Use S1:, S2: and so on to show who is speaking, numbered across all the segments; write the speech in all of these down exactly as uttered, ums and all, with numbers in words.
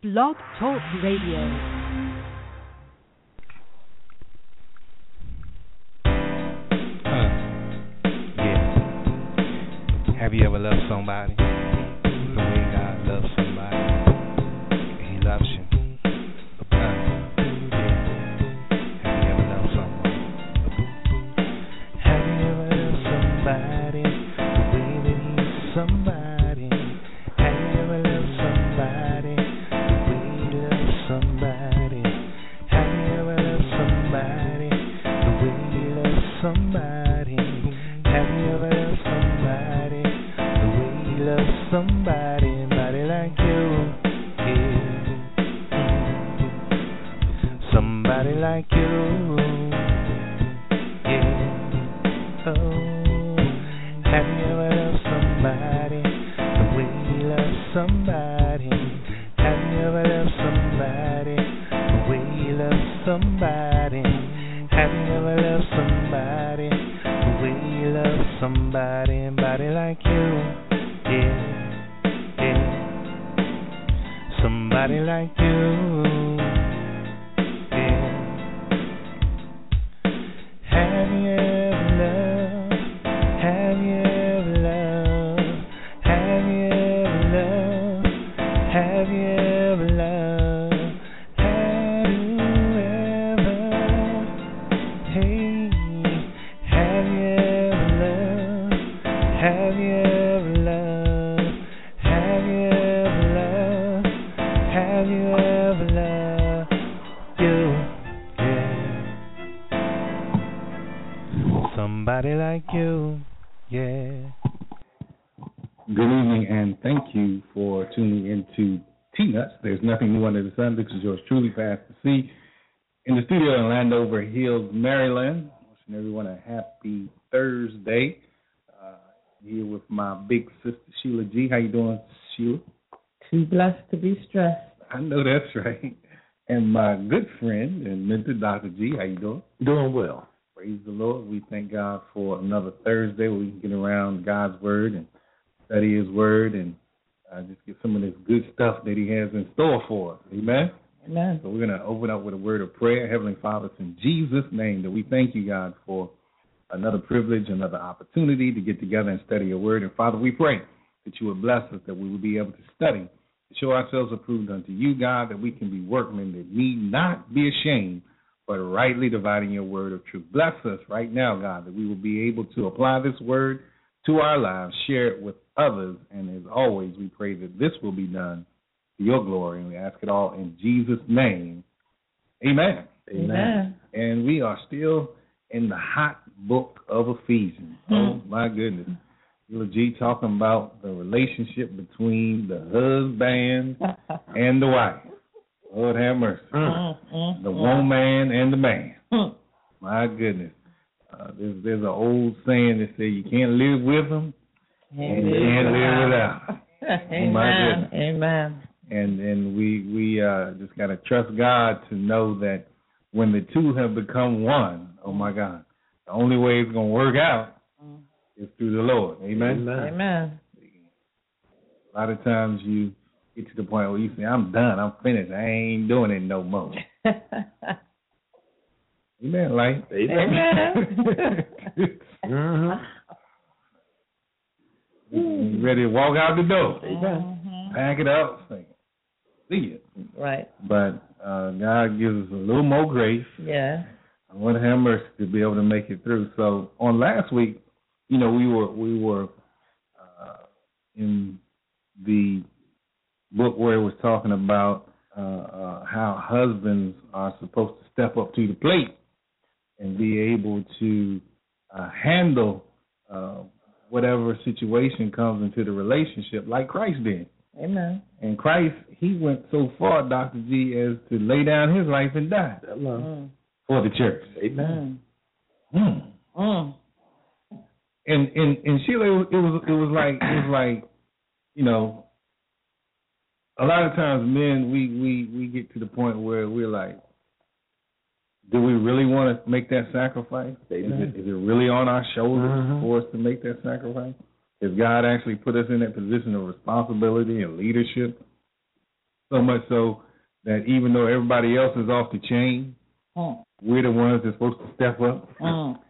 S1: Blog Talk Radio.
S2: Have you ever loved somebody the way God loves somebody? He loves you. Uh, yeah. Have you ever loved someone? Have you ever loved somebody the way that he's somebody? Have you ever loved somebody the way he loves somebody? Have you ever loved somebody the way he loves somebody? Have you ever loved somebody love somebody, somebody like you, yeah. Somebody like you, yeah. Oh, have you ever loved somebody the way you love somebody? Have you ever loved somebody the way you love somebody? Have you ever loved somebody the way you love somebody, somebody like you? Yeah, yeah, somebody like you, yeah. Have you ever loved, have you ever loved, have you ever loved, have you ever loved, have you ever, hey, have you ever loved, have you ever loved? Somebody like you, yeah.
S3: Good evening, and thank you for tuning into T-Nuts. There's nothing new under the sun. This is yours truly, Fast to See, in the studio in Landover Hills, Maryland. Wishing everyone a happy Thursday. Uh, here with my big sister, Sheila G. How you doing, Sheila?
S4: Too blessed to be stressed.
S3: I know that's right. And my good friend and mentor, Doctor G. How you doing?
S5: Doing well.
S3: Praise the Lord. We thank God for another Thursday where we can get around God's Word and study His Word and uh, just get some of this good stuff that He has in store for us. Amen?
S4: Amen.
S3: So we're going to open up with a word of prayer. Heavenly Father, it's in Jesus' name that we thank you, God, for another privilege, another opportunity to get together and study Your Word. And, Father, we pray that You would bless us, that we will be able to study, to show ourselves approved unto You, God, that we can be workmen that need not be ashamed, but rightly dividing Your word of truth. Bless us right now, God, that we will be able to apply this word to our lives, share it with others, and as always, we pray that this will be done to Your glory, and we ask it all in Jesus' name. Amen.
S4: Amen. Amen.
S3: And we are still in the hot book of Ephesians. Mm-hmm. Oh, my goodness. Sheila G talking about the relationship between the husband and the wife. Lord have mercy. Mm, mm, the mm. woman and the man. Mm. My goodness. Uh, there's, there's an old saying that says you can't live with them and you can't live without.
S4: Amen. My goodness. Amen.
S3: And and we we uh, just got to trust God to know that when the two have become one, oh my God, the only way it's going to work out mm. is through the Lord. Amen.
S4: Amen. Amen.
S3: A lot of times you get to the point where you say, I'm done, I'm finished, I ain't doing it no more. Amen, like.
S4: Amen.
S3: mm-hmm. You ready to walk out the door.
S4: Mm-hmm.
S3: Pack it up, say, see it.
S4: Right.
S3: But uh, God gives us a little more grace.
S4: Yeah.
S3: I want to have mercy to be able to make it through. So on last week, you know, we were we were uh, in the book where it was talking about uh, uh, how husbands are supposed to step up to the plate and be able to uh, handle uh, whatever situation comes into the relationship like Christ did.
S4: Amen.
S3: And Christ, he went so far, Doctor G, as to lay down his life and die mm. for the church.
S4: Amen.
S3: Mm. Mm. And, and and Sheila, it was it was like it was like, you know, a lot of times men, we, we, we get to the point where we're like, do we really want to make that sacrifice? Is it, is it really on our shoulders mm-hmm. for us to make that sacrifice? Has God actually put us in that position of responsibility and leadership? So much so that even though everybody else is off the chain,
S4: Mm.
S3: we're the ones that's supposed to step up.
S4: Mm.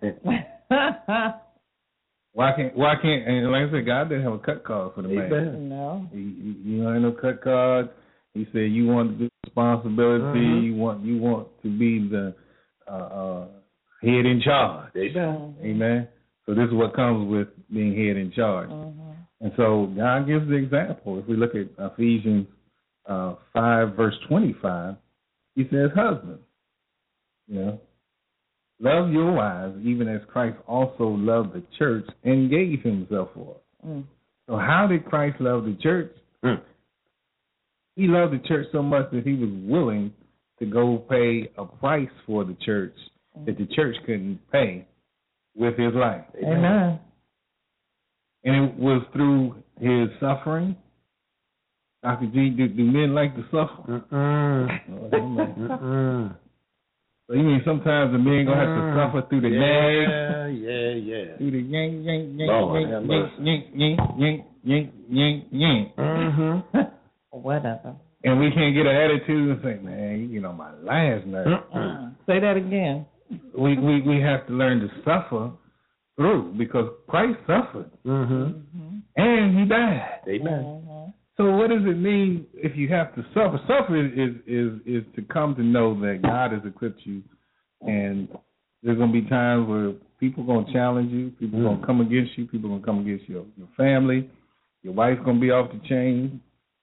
S3: Why can't? Why can't? And like I said, God didn't have a cut card for the man.
S2: Amen.
S4: No.
S3: He, he, you don't have no cut cards. He said you want the responsibility.
S2: Mhm.
S3: You want you want to be the uh, uh, head in charge.
S2: Amen.
S3: Amen. So this is what comes with being head in charge.
S4: Mm-hmm.
S3: And so God gives the example. If we look at Ephesians uh, five, verse twenty-five, he says, husbands, you know, love your wives, even as Christ also loved the church and gave himself for it.
S4: Mm.
S3: So how did Christ love the church?
S2: Mm.
S3: He loved the church so much that he was willing to go pay a price for the church
S4: Mm.
S3: that the church couldn't pay with his life.
S4: Amen.
S3: And it was through his suffering. Doctor G, do, do men like to suffer?
S2: Mm-mm.
S3: Oh, amen.
S2: Mm-mm.
S3: So you mean sometimes the men gonna have to
S2: Mm.
S3: suffer through the nags,
S2: Yeah, yeah, yeah.
S3: through the yank, yank, yank,
S2: Lord,
S3: yank,
S2: have
S3: yank,
S2: mercy.
S3: yank, yank, yank, yank, yank, yank.
S2: Mm-hmm.
S4: Whatever.
S3: And we can't get an attitude and say, man, you get on my last nerve.
S4: Uh, say that again.
S3: We, we we have to learn to suffer through because Christ suffered
S2: Mm-hmm.
S4: Mm-hmm.
S3: and he died.
S2: Amen.
S4: Mm-hmm.
S3: So what does it mean if you have to suffer? Suffer is is is, is to come to know that God has equipped you, and there's gonna be times where people are gonna challenge you, people are
S2: Mm.
S3: gonna come against you, people are gonna come against your your family, your wife's gonna be off the chain.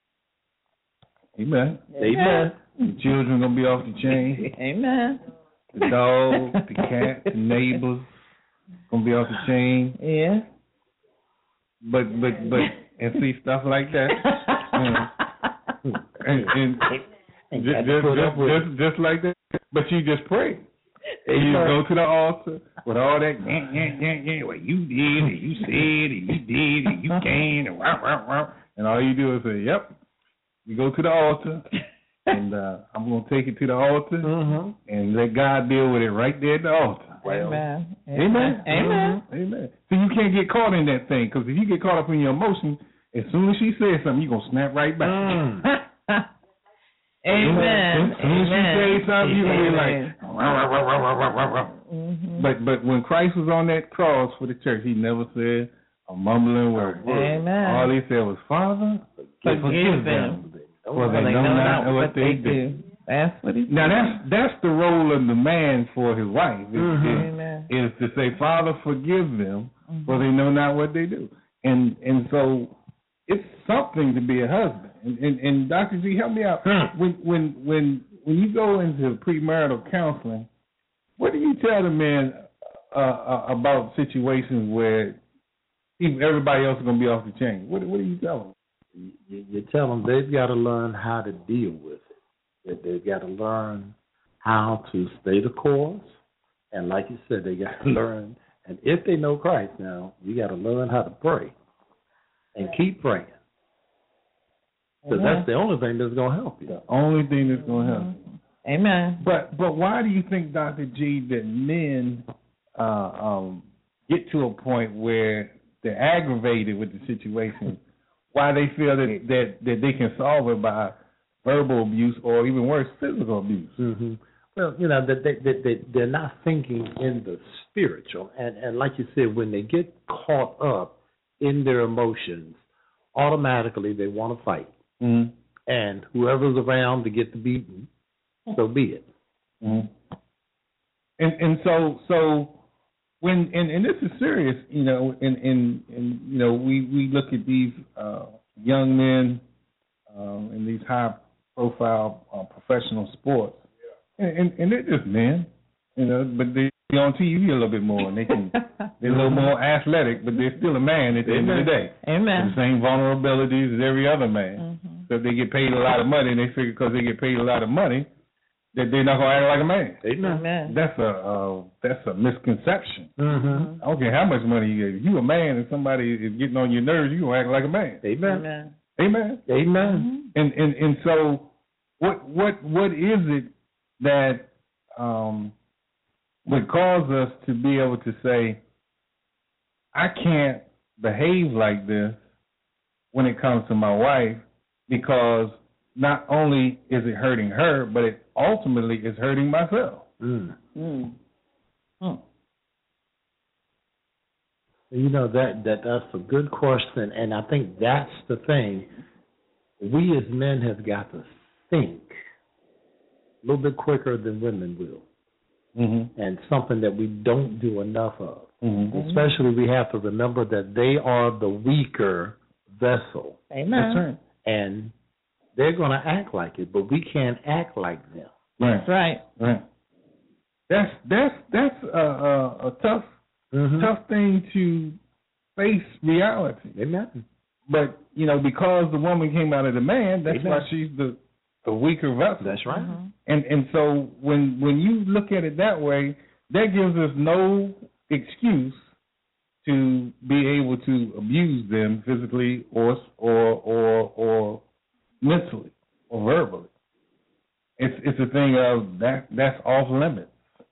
S3: Amen.
S2: Amen.
S3: Your children gonna be off the chain.
S4: Amen.
S3: The dog, the cat, the neighbors gonna be off the chain.
S4: Yeah.
S3: But but but and see stuff like that. and and
S4: Ain't
S3: just,
S4: got to
S3: just,
S4: put up
S3: just,
S4: with it.
S3: just, just like that. But you just pray. And you go to the altar with all that, yeah, yeah, yeah, yeah, well, you did, and you said, and you did, and you can, and rah, rah, rah. And all you do is say, yep. You go to the altar, and uh, I'm going to take it to the altar
S2: Mm-hmm.
S3: and let God deal with it right there at the altar.
S4: Amen.
S3: Amen.
S4: Amen.
S3: Mhm. Amen. So you can't get caught in that thing, because if you get caught up in your emotions, as soon as she says something, you're going to snap right back.
S2: Mm.
S4: Amen.
S3: As soon as she says something, you're going to be like, rah, rah, rah, rah, rah, rah, rah.
S4: Mm-hmm.
S3: But but when Christ was on that cross for the church, he never said a mumbling word.
S4: Amen.
S3: All he said was, Father,
S4: Forgive
S3: forgive
S4: them,
S3: them,
S2: Oh,
S3: for
S4: for
S3: they know not what they do.
S4: That's what he
S3: Now
S4: said.
S3: that's that's the role of the man for his wife is,
S2: Mhm.
S4: Amen.
S3: is, is to say, Father, forgive them,
S4: Mhm.
S3: for they know not what they do. And and so it's something to be a husband. And and, and Doctor G, help me out.
S2: Hmm.
S3: When when when when you go into premarital counseling, what do you tell the men uh, uh, about situations where even everybody else is going to be off the chain? What what do you tell them?
S2: You, you tell them they've got to learn how to deal with it. That they've got to learn how to stay the course. And like you said, they got to learn. And if they know Christ now, you got to learn how to pray and keep praying. Because
S4: Amen.
S2: that's the only thing that's going to help you.
S3: The only thing that's going to help.
S4: Amen.
S3: But but why do you think, Doctor G, that men uh, um, get to a point where they're aggravated with the situation? Why they feel that, that that they can solve it by verbal abuse or even worse, physical abuse?
S2: Mm-hmm. Well, you know, that they, they, they, they're not thinking in the spiritual. And, and like you said, when they get caught up in their emotions, automatically they want to fight.
S3: Mm-hmm.
S2: And whoever's around to get the beating, so be it.
S3: Mm-hmm. And and so so when and, and this is serious, you know, and and, and you know we, we look at these uh, young men um, in these high profile uh, professional sports, and, and and they're just men, you know, but they on T V a little bit more, and they can they're a little more athletic, but they're still a man at the end of the day.
S4: Amen.
S3: The same vulnerabilities as every other man.
S4: Mm-hmm.
S3: So if they get paid a lot of money, and they figure because they get paid a lot of money, that they're not gonna act like a man.
S2: Amen.
S4: Amen.
S3: That's a uh, that's a misconception.
S2: Mm-hmm.
S3: I don't care how much money you get. If you a man and somebody is getting on your nerves, you gonna act like a man.
S2: Amen.
S4: Amen.
S3: Amen.
S2: Amen.
S3: And and and so, what what what is it that um, would cause us to be able to say, I can't behave like this when it comes to my wife because not only is it hurting her, but it ultimately is hurting myself.
S1: Mm.
S4: Mm. Mm.
S1: You know, that, that that's a good question, and I think that's the thing. We as men have got to think a little bit quicker than women will.
S3: Mm-hmm.
S1: And something that we don't do enough of.
S3: Mm-hmm.
S1: Especially we have to remember that they are the weaker vessel.
S4: Amen.
S3: That's right.
S1: And they're going to act like it, but we can't act like them.
S3: Right.
S4: That's right.
S3: Right. That's that's that's a, a, a tough
S1: Mm-hmm.
S3: tough thing to face reality.
S1: Amen.
S3: But you know, because the woman came out of the man, that's
S1: Amen.
S3: why she's the the weaker vessel.
S1: That's right.
S4: Mm-hmm.
S3: And and so when when you look at it that way, that gives us no excuse to be able to abuse them physically or or or or mentally or verbally. It's it's a thing of that that's off limits.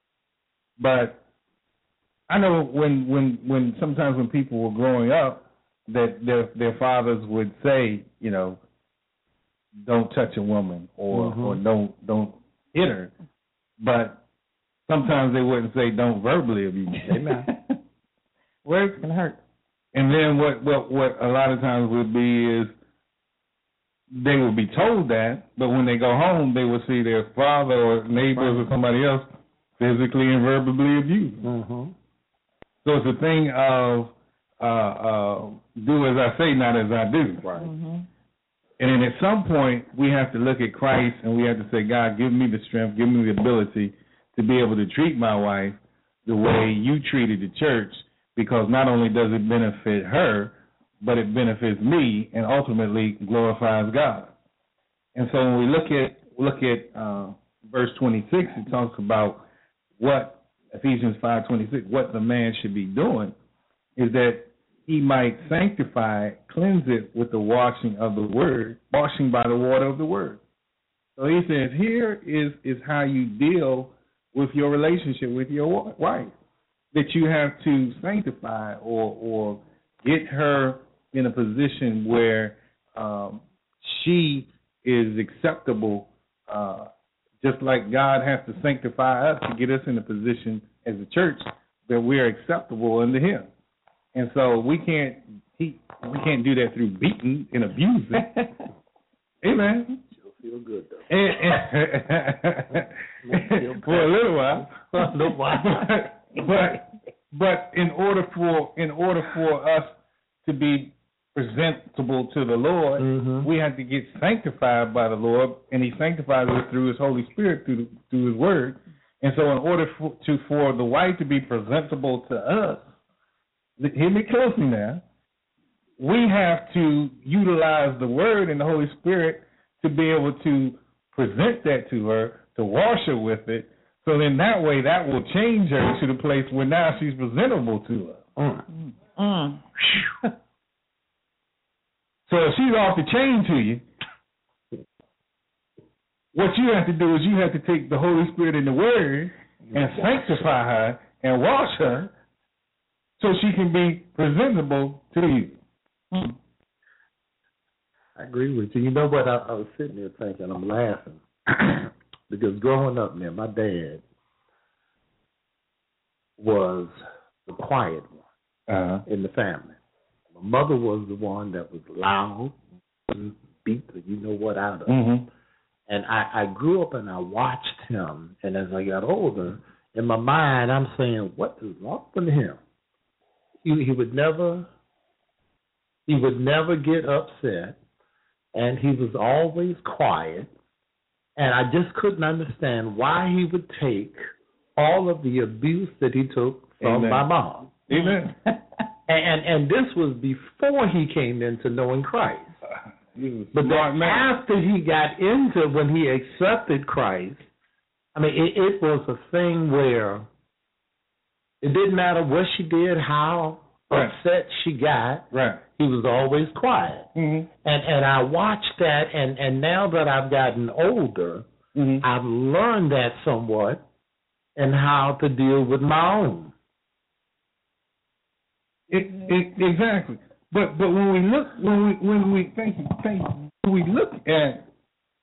S3: But I know when when when sometimes when people were growing up, that their their fathers would say, you know, don't touch a woman or
S1: Mm-hmm.
S3: or don't don't hit her, but sometimes they wouldn't say don't verbally abuse her.
S1: Amen.
S4: Words can hurt.
S3: And then what, what what a lot of times would be is they would be told that, but when they go home, they would see their father or neighbors or somebody else physically and verbally abuse them.
S1: Mm-hmm.
S3: So it's a thing of uh, uh, do as I say, not as I do.
S1: Right.
S4: Mm-hmm.
S3: And then at some point, we have to look at Christ and we have to say, God, give me the strength, give me the ability to be able to treat my wife the way you treated the church, because not only does it benefit her, but it benefits me and ultimately glorifies God. And so when we look at look at uh, verse twenty-six, it talks about what Ephesians five twenty-six, what the man should be doing is that he might sanctify, cleanse it with the washing of the word, washing by the water of the word. So he says, here is, is how you deal with your relationship with your wife, that you have to sanctify or or get her in a position where um, she is acceptable, uh, just like God has to sanctify us to get us in a position as a church that we're acceptable unto him. And so we can't he, we can't do that through beating and abusing. Amen.
S1: She'll feel good though.
S3: And, and for a little while.
S1: For a little while.
S3: but but in order for in order for us to be presentable to the Lord,
S1: mm-hmm.
S3: we have to get sanctified by the Lord, and he sanctifies us through his Holy Spirit, through through his word. And so in order for, to for the wife to be presentable to us, hear me closely now, we have to utilize the word and the Holy Spirit to be able to present that to her, to wash her with it, so then that way that will change her to the place where now she's presentable to us.
S1: Mm.
S4: Mm.
S3: So if she's off the chain to you, what you have to do is you have to take the Holy Spirit and the word and sanctify her and wash her so she can be presentable to you.
S4: Mm.
S1: I agree with you. You know what? I, I was sitting there thinking, I'm laughing. Because growing up, man, my dad was the quiet one
S3: Uh-huh.
S1: in the family. My mother was the one that was loud, beat the you know what out of.
S3: Mm-hmm.
S1: And I, I grew up and I watched him. And as I got older, in my mind, I'm saying, what is wrong with him? He, he would never, he would never get upset, and he was always quiet. And I just couldn't understand why he would take all of the abuse that he took from
S3: Amen.
S1: my mom.
S3: Amen.
S1: and, and and this was before he came into knowing Christ. But then after he got into, when he accepted Christ, I mean, it, it was a thing where it didn't matter what she did, how
S3: right.
S1: upset she got.
S3: Right.
S1: He was always quiet.
S3: Mm-hmm.
S1: And and I watched that, and, and now that I've gotten older,
S3: mm-hmm.
S1: I've learned that somewhat and how to deal with my own.
S3: It, it, exactly. But but when we look when we when we thank you, thank you, when we look at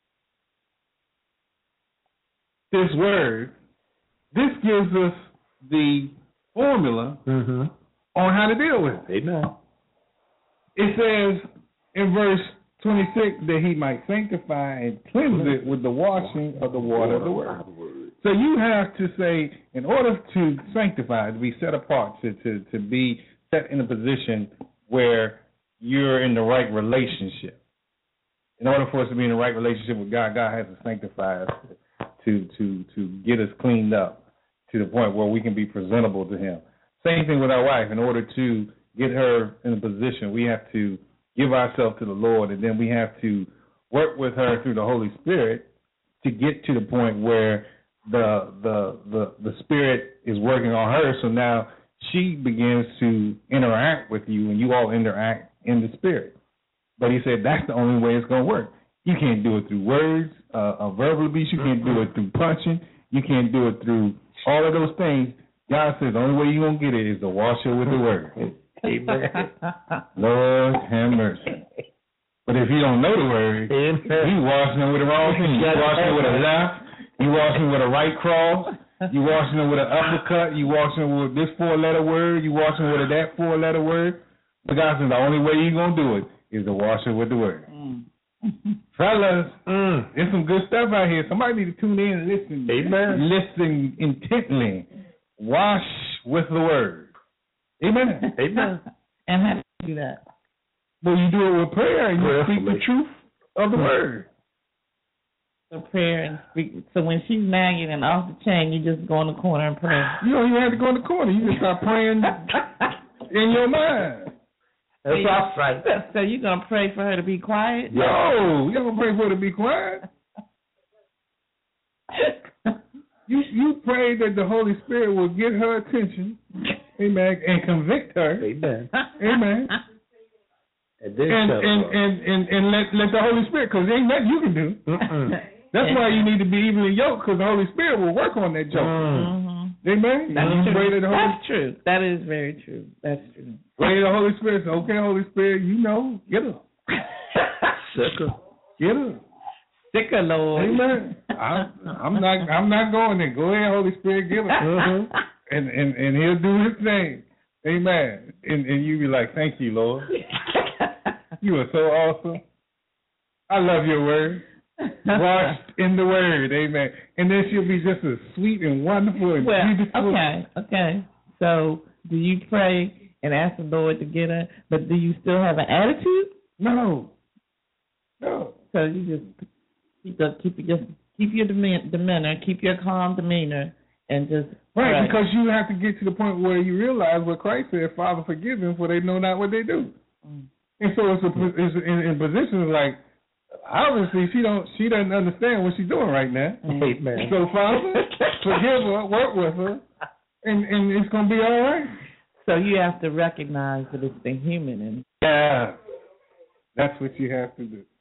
S3: this word, this gives us the formula
S1: Mm-hmm.
S3: on how to deal with it.
S1: Amen.
S3: It says in verse twenty-six that he might sanctify and cleanse it with the washing of the water of the word. So you have to say, in order to sanctify, to be set apart, to, to, to be set in a position where you're in the right relationship. In order for us to be in the right relationship with God, God has to sanctify us to, to, to get us cleaned up to the point where we can be presentable to him. Same thing with our wife. In order to get her in a position, we have to give ourselves to the Lord, and then we have to work with her through the Holy Spirit to get to the point where the the the, the Spirit is working on her. So now she begins to interact with you, and you all interact in the Spirit. But he said that's the only way it's going to work. You can't do it through words, uh, a verbal abuse. You can't do it through punching. You can't do it through all of those things. God says the only way you're going to get it is to wash it with the word.
S1: Amen.
S3: Lord have mercy. But if you don't know the word, you washing it with the wrong thing. You washing it with a left. You washing it with a right cross. You washing it with an uppercut. You washing it with this four-letter word. You washing it with that four-letter word. But God says the only way you're going to do it is to wash it with the word. Mm. Fellas, mm. there's some good stuff out here. Somebody need to tune in and listen.
S1: Amen.
S3: Listen intently. Wash with the word. Amen.
S1: Amen.
S4: And how do you do that?
S3: Well, you do it with prayer and you
S1: Prayerfully.
S3: speak the truth of the word.
S4: So prayer and speak. So when she's nagging and off the chain, you just go in the corner and pray.
S3: You don't even have to go in the corner. You just start praying in your mind.
S1: That's all right.
S4: So you're going to pray for her to be quiet?
S3: No, you're going to pray for her to be quiet. You you pray that the Holy Spirit will get her attention, amen, and convict her,
S1: Amen.
S3: amen,
S1: And then
S3: and
S1: shut
S3: and,
S1: up.
S3: and, and, and let let the Holy Spirit, because there ain't nothing you can do.
S1: Mm-mm.
S3: That's why you need to be evenly yoked, because the Holy Spirit will work on that yoke.
S1: Mm.
S4: Mm-hmm.
S3: Amen.
S4: That's
S3: You
S4: true.
S3: pray to the Holy
S4: That's true. That is very true. That's true.
S3: Pray to the Holy Spirit. Say, okay, Holy Spirit, you know, get her,
S1: Sucker.
S3: get her.
S4: Sicker, Lord.
S3: Amen. I'm, I'm not. I'm not going there. Go ahead, Holy Spirit, give it,
S1: Mm-hmm.
S3: and and and He'll do His thing. Amen. And and you be like, thank you, Lord. You are so awesome. I love your word. Washed in the word. Amen. And then she'll be just as sweet and wonderful and
S4: Well,
S3: beautiful.
S4: okay, okay. So do you pray and ask the Lord to get her, but do you still have an attitude?
S3: No. No.
S4: So you just keep the, keep your just keep your demean- demeanor, keep your calm demeanor, and just
S3: Right,
S4: pray.
S3: because you have to get to the point where you realize what Christ said, Father, forgive them, for they know not what they do.
S4: Mm.
S3: And so it's, a, it's in, in positions like, obviously she don't she doesn't understand what she's doing right now.
S1: Amen.
S3: So Father, forgive her, work with her, and, and it's gonna be all right.
S4: So you have to recognize that it's the human in.
S3: Yeah, that's what you have to do.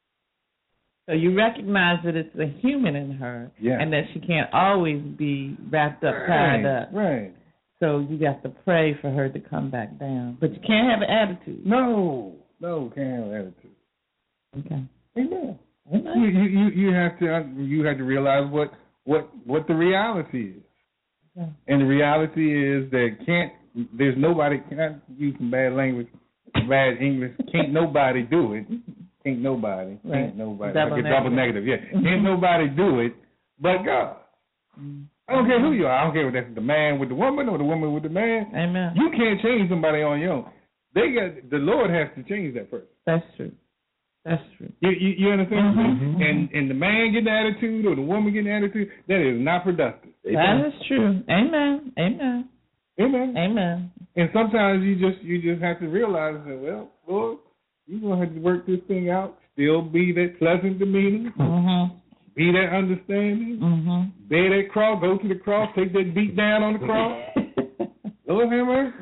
S4: So you recognize that it's the human in her,
S3: Yeah.
S4: and that she can't always be wrapped up, tied
S3: Right,
S4: up.
S3: right.
S4: So you have to pray for her to come back down. But you can't have an attitude.
S3: No, no, can't have attitude.
S4: Okay.
S3: Amen.
S4: Amen.
S3: You, you you you have to you have to realize what what what the reality is.
S4: Okay.
S3: And the reality is that can't there's nobody can't use some bad language, bad English. Can't nobody do it. Can't nobody.
S4: Right.
S3: Can't nobody.
S4: Double
S3: I get double
S4: negative.
S3: negative. Yeah. Can't nobody do it but God.
S4: Mm.
S3: I don't care who you are. I don't care if that's the man with the woman or the woman with the man.
S4: Amen.
S3: You can't change somebody on your own. They got the Lord has to change that person.
S4: That's true. That's true.
S3: You you, you understand?
S4: Mhm.
S3: And and the man getting the attitude or the woman getting the attitude, that is not productive.
S4: That is true. Amen. Amen.
S3: Amen.
S4: Amen.
S3: And sometimes you just you just have to realize that, well, Lord, you're gonna have to work this thing out. Still be that pleasant demeanor,
S4: Mhm.
S3: be that understanding,
S4: Mhm.
S3: bear that cross, go to the cross, take that beat down on the cross. Lord have mercy.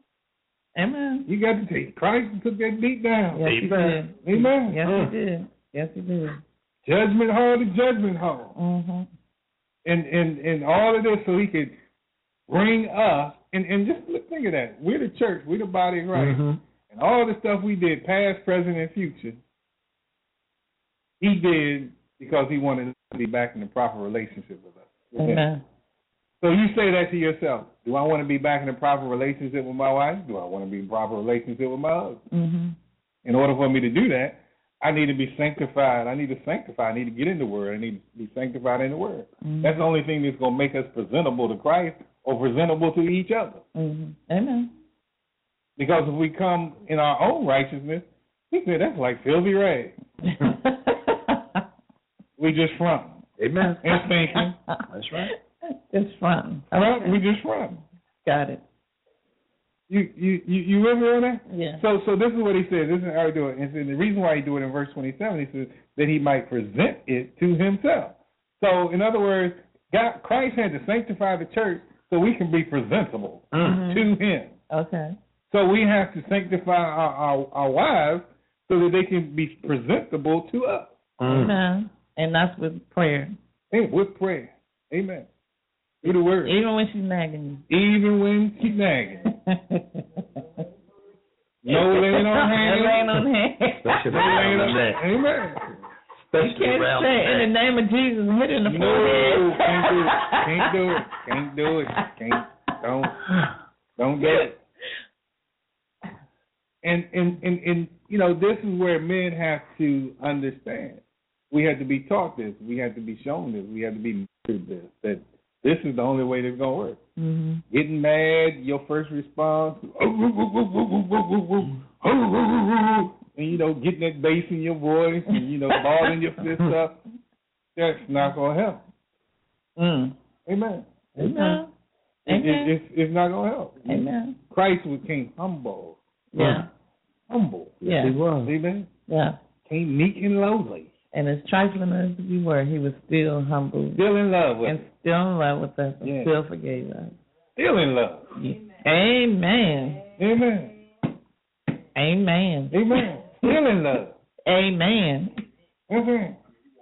S4: Amen.
S3: You got to take Christ and took that beat down.
S4: Yes, he did.
S3: Amen.
S4: Yes,
S3: Uh,
S4: he did. Yes, he did.
S3: Judgment hall to judgment hall.
S4: Mhm.
S3: And and and all of this so he could bring us and, and just look, think of that. We're the church, we're the body of Christ.
S1: Mm-hmm.
S3: And all the stuff we did, past, present, and future, he did because he wanted us to be back in the proper relationship with us.
S4: Amen.
S3: So you say that to yourself. Do I want to be back in a proper relationship with my wife? Do I want to be in a proper relationship with my husband?
S4: Mm-hmm.
S3: In order for me to do that, I need to be sanctified. I need to sanctify. I need to get in the Word. I need to be sanctified in the Word. Mm-hmm. That's the only thing that's going to make us presentable to Christ or presentable to each other.
S4: Mm-hmm. Amen.
S3: Because if we come in our own righteousness, he said that's like filthy rags. We just front.
S1: Amen.
S3: And thinking.
S1: That's right.
S4: Just front.
S3: All right, we just front.
S4: Got it.
S3: You you you you with me on that?
S4: Yeah.
S3: So so this is what he says. This is how he do it. And the reason why he do it in verse twenty-seven, he says that he might present it to himself. So in other words, God, Christ had to sanctify the church so we can be presentable mm-hmm. to Him.
S4: Okay.
S3: So we have to sanctify our, our, our wives so that they can be presentable to us.
S4: Mm. Amen. And that's with prayer.
S3: And with prayer. Amen. Through the word.
S4: Even when she's nagging you.
S3: Even when she's nagging. No laying on hands.
S4: No laying on hands.
S1: Especially around the neck.
S3: Amen.
S4: You can't say in the name of Jesus, hit in the
S3: no,
S4: forehead.
S3: can't do it. Can't do it. Can't do it. Can't. Don't. Don't do it. And, and, and, and, you know, this is where men have to understand. We have to be taught this. We have to be shown this. We have to be mentored this. That this is the only way that's going to work. Mm-hmm. Getting mad, your first response, and, you know, getting that bass in your voice and, you know, balling your fists up, that's not going to help.
S4: Mm.
S3: Amen.
S4: Amen.
S3: It, it, it's, it's not going to help.
S4: Amen.
S3: Christ came humble.
S4: Yeah.
S3: Humble.
S4: Yeah.
S1: He was.
S3: Amen.
S4: Yeah.
S3: Came meek and lowly.
S4: And as trifling as we were, he was still humble.
S3: Still in love with
S4: and
S3: us.
S4: Still in love with us. And
S3: yeah.
S4: Still forgave us.
S3: Still in love.
S4: Yeah. Amen.
S3: Amen.
S4: Amen.
S3: Amen. Still in love.
S4: Amen.
S3: Amen.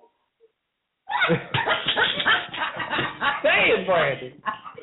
S4: Say it, Brandon.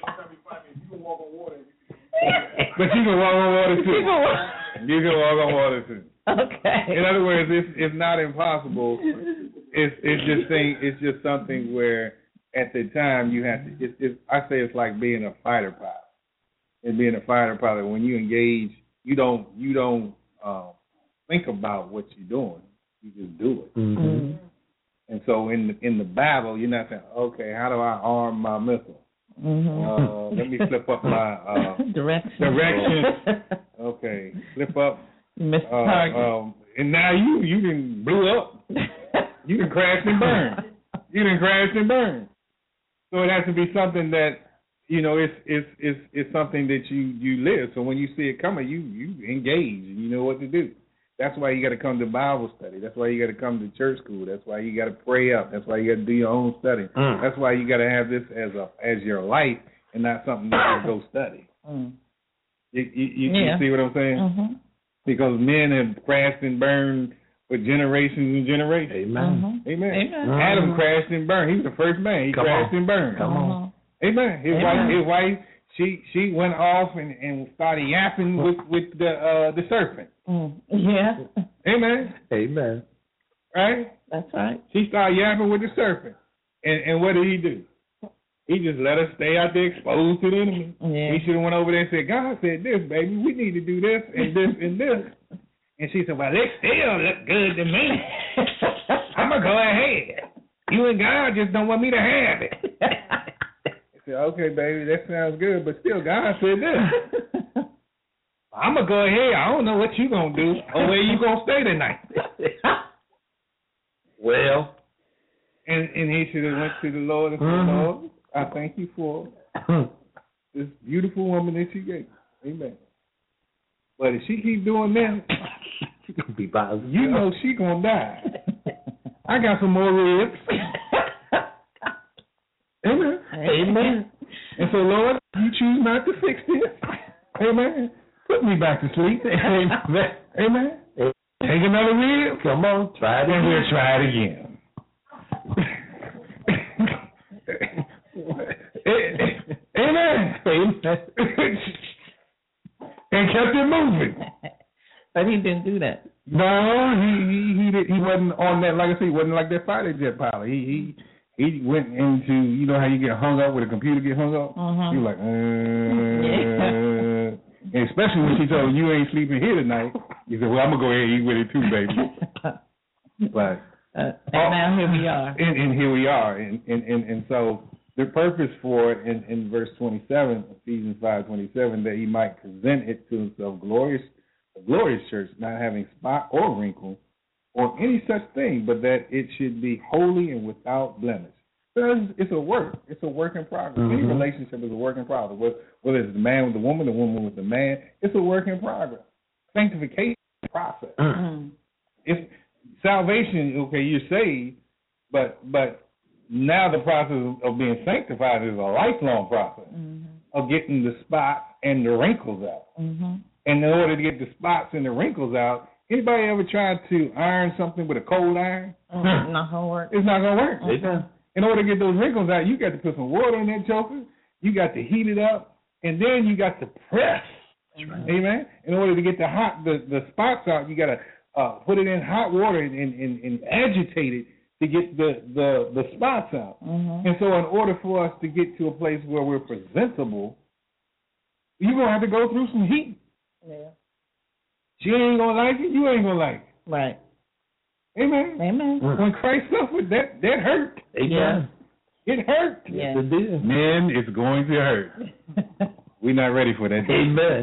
S3: But you can walk on water too. You can walk, you can walk on water too.
S4: Okay.
S3: In other words, it's it's not impossible. It's it's just saying it's just something where at the time you have to. It's, it's I say it's like being a fighter pilot. And being a fighter pilot, when you engage, you don't you don't um, think about what you're doing. You just do it.
S4: Mm-hmm.
S3: And so in the, in the battle, you're not saying, okay, how do I arm my missile?
S4: Mm-hmm.
S3: Uh, let me flip up my uh,
S4: direction.
S3: Direction. Okay, flip up.
S4: Mister
S3: Uh,
S4: Target.
S3: um, and now you you done blew up. You done crashed and burned. You done crashed and burned. So it has to be something that, you know, it's it's it's it's something that you you live. So when you see it coming, you you engage and you know what to do. That's why you got to come to Bible study. That's why you got to come to church school. That's why you got to pray up. That's why you got to do your own study. Mm. That's why you got to have this as a as your life and not something that you go study. Mm. You, you, you, yeah. you see what I'm saying?
S4: Mm-hmm.
S3: Because men have crashed and burned for generations and generations.
S1: Amen.
S4: Mm-hmm.
S3: Amen.
S4: Amen.
S3: Adam crashed and burned. He was the first man. He
S1: Come
S3: crashed
S1: on.
S3: and burned.
S1: Come on.
S3: Amen. His
S4: Amen.
S3: wife, his wife, she she went off and, and started yapping with with the uh, the serpent.
S4: Mm. Yeah.
S3: Amen.
S1: Amen.
S3: Right.
S4: That's right.
S3: She started yapping with the serpent, and and what did he do? He just let her stay out there exposed to the enemy.
S4: Yeah.
S3: He should have went over there and said, God said this, baby. We need to do this and this and this. And she said, well, it still look good to me. I'm going to go ahead. You and God just don't want me to have it. I said, okay, baby, that sounds good, but still God said this. I'm going to go ahead. I don't know what you going to do or where you going to stay tonight.
S1: Well.
S3: And, and he should have went to the Lord and said, mm-hmm. Lord, I thank you for this beautiful woman that you gave. Amen. But if she keep doing that,
S1: she gonna be by herself.
S3: You know she gonna die. I got some more ribs. Amen.
S4: Amen.
S3: And so, Lord, you choose not to fix this. Amen. Put me back to sleep. Amen. Amen. Take another rib.
S1: Come on, try it
S3: and
S1: again.
S3: we'll try it again. Amen.
S1: Amen.
S3: And kept it moving.
S4: But he didn't do that.
S3: No, he he he, did, he wasn't on that. Like I said, he wasn't like that fighter jet pilot. He he he went into, you know how you get hung up when a computer get hung up?
S4: Mm-hmm.
S3: He was like, uh, and especially when she told him, you ain't sleeping here tonight. He said, well, I'm going to go ahead and eat with it too, baby. But
S4: uh, and now here we are.
S3: And, and here we are. And, and, and, and so the purpose for it in, in verse twenty-seven, Ephesians five twenty-seven, that he might present it to himself glorious, a glorious church, not having spot or wrinkle or any such thing, but that it should be holy and without blemish. So it's, it's a work. It's a work in progress. Mm-hmm. Any relationship is a work in progress. Whether, whether it's the man with the woman, the woman with the man, it's a work in progress. Sanctification process. Mm-hmm. It's salvation. Okay, you're saved, but but now the process of being sanctified is a lifelong process mm-hmm. of getting the spots and the wrinkles out. Mm-hmm. And in order to get the spots and the wrinkles out, anybody ever tried to iron something with a cold iron?
S4: Mm-hmm. Not gonna work.
S3: It's not gonna work.
S4: Mm-hmm.
S3: In order to get those wrinkles out, you got to put some water in that joker. You got to heat it up, and then you got to press. Right. Amen. In order to get the hot the, the spots out, you got to uh, put it in hot water and, and, and agitate it to get the, the, the spots out. Mm-hmm. And so in order for us to get to a place where we're presentable, you're going to have to go through some heat.
S4: Yeah.
S3: She ain't going to like it. You ain't going to like it.
S4: Right.
S3: Amen.
S4: Amen.
S3: Mm. When Christ suffered, that, that hurt.
S4: Yeah.
S3: It hurt.
S4: Yes,
S1: it did.
S3: Men, it's going to hurt. We're not ready for that.
S1: Amen.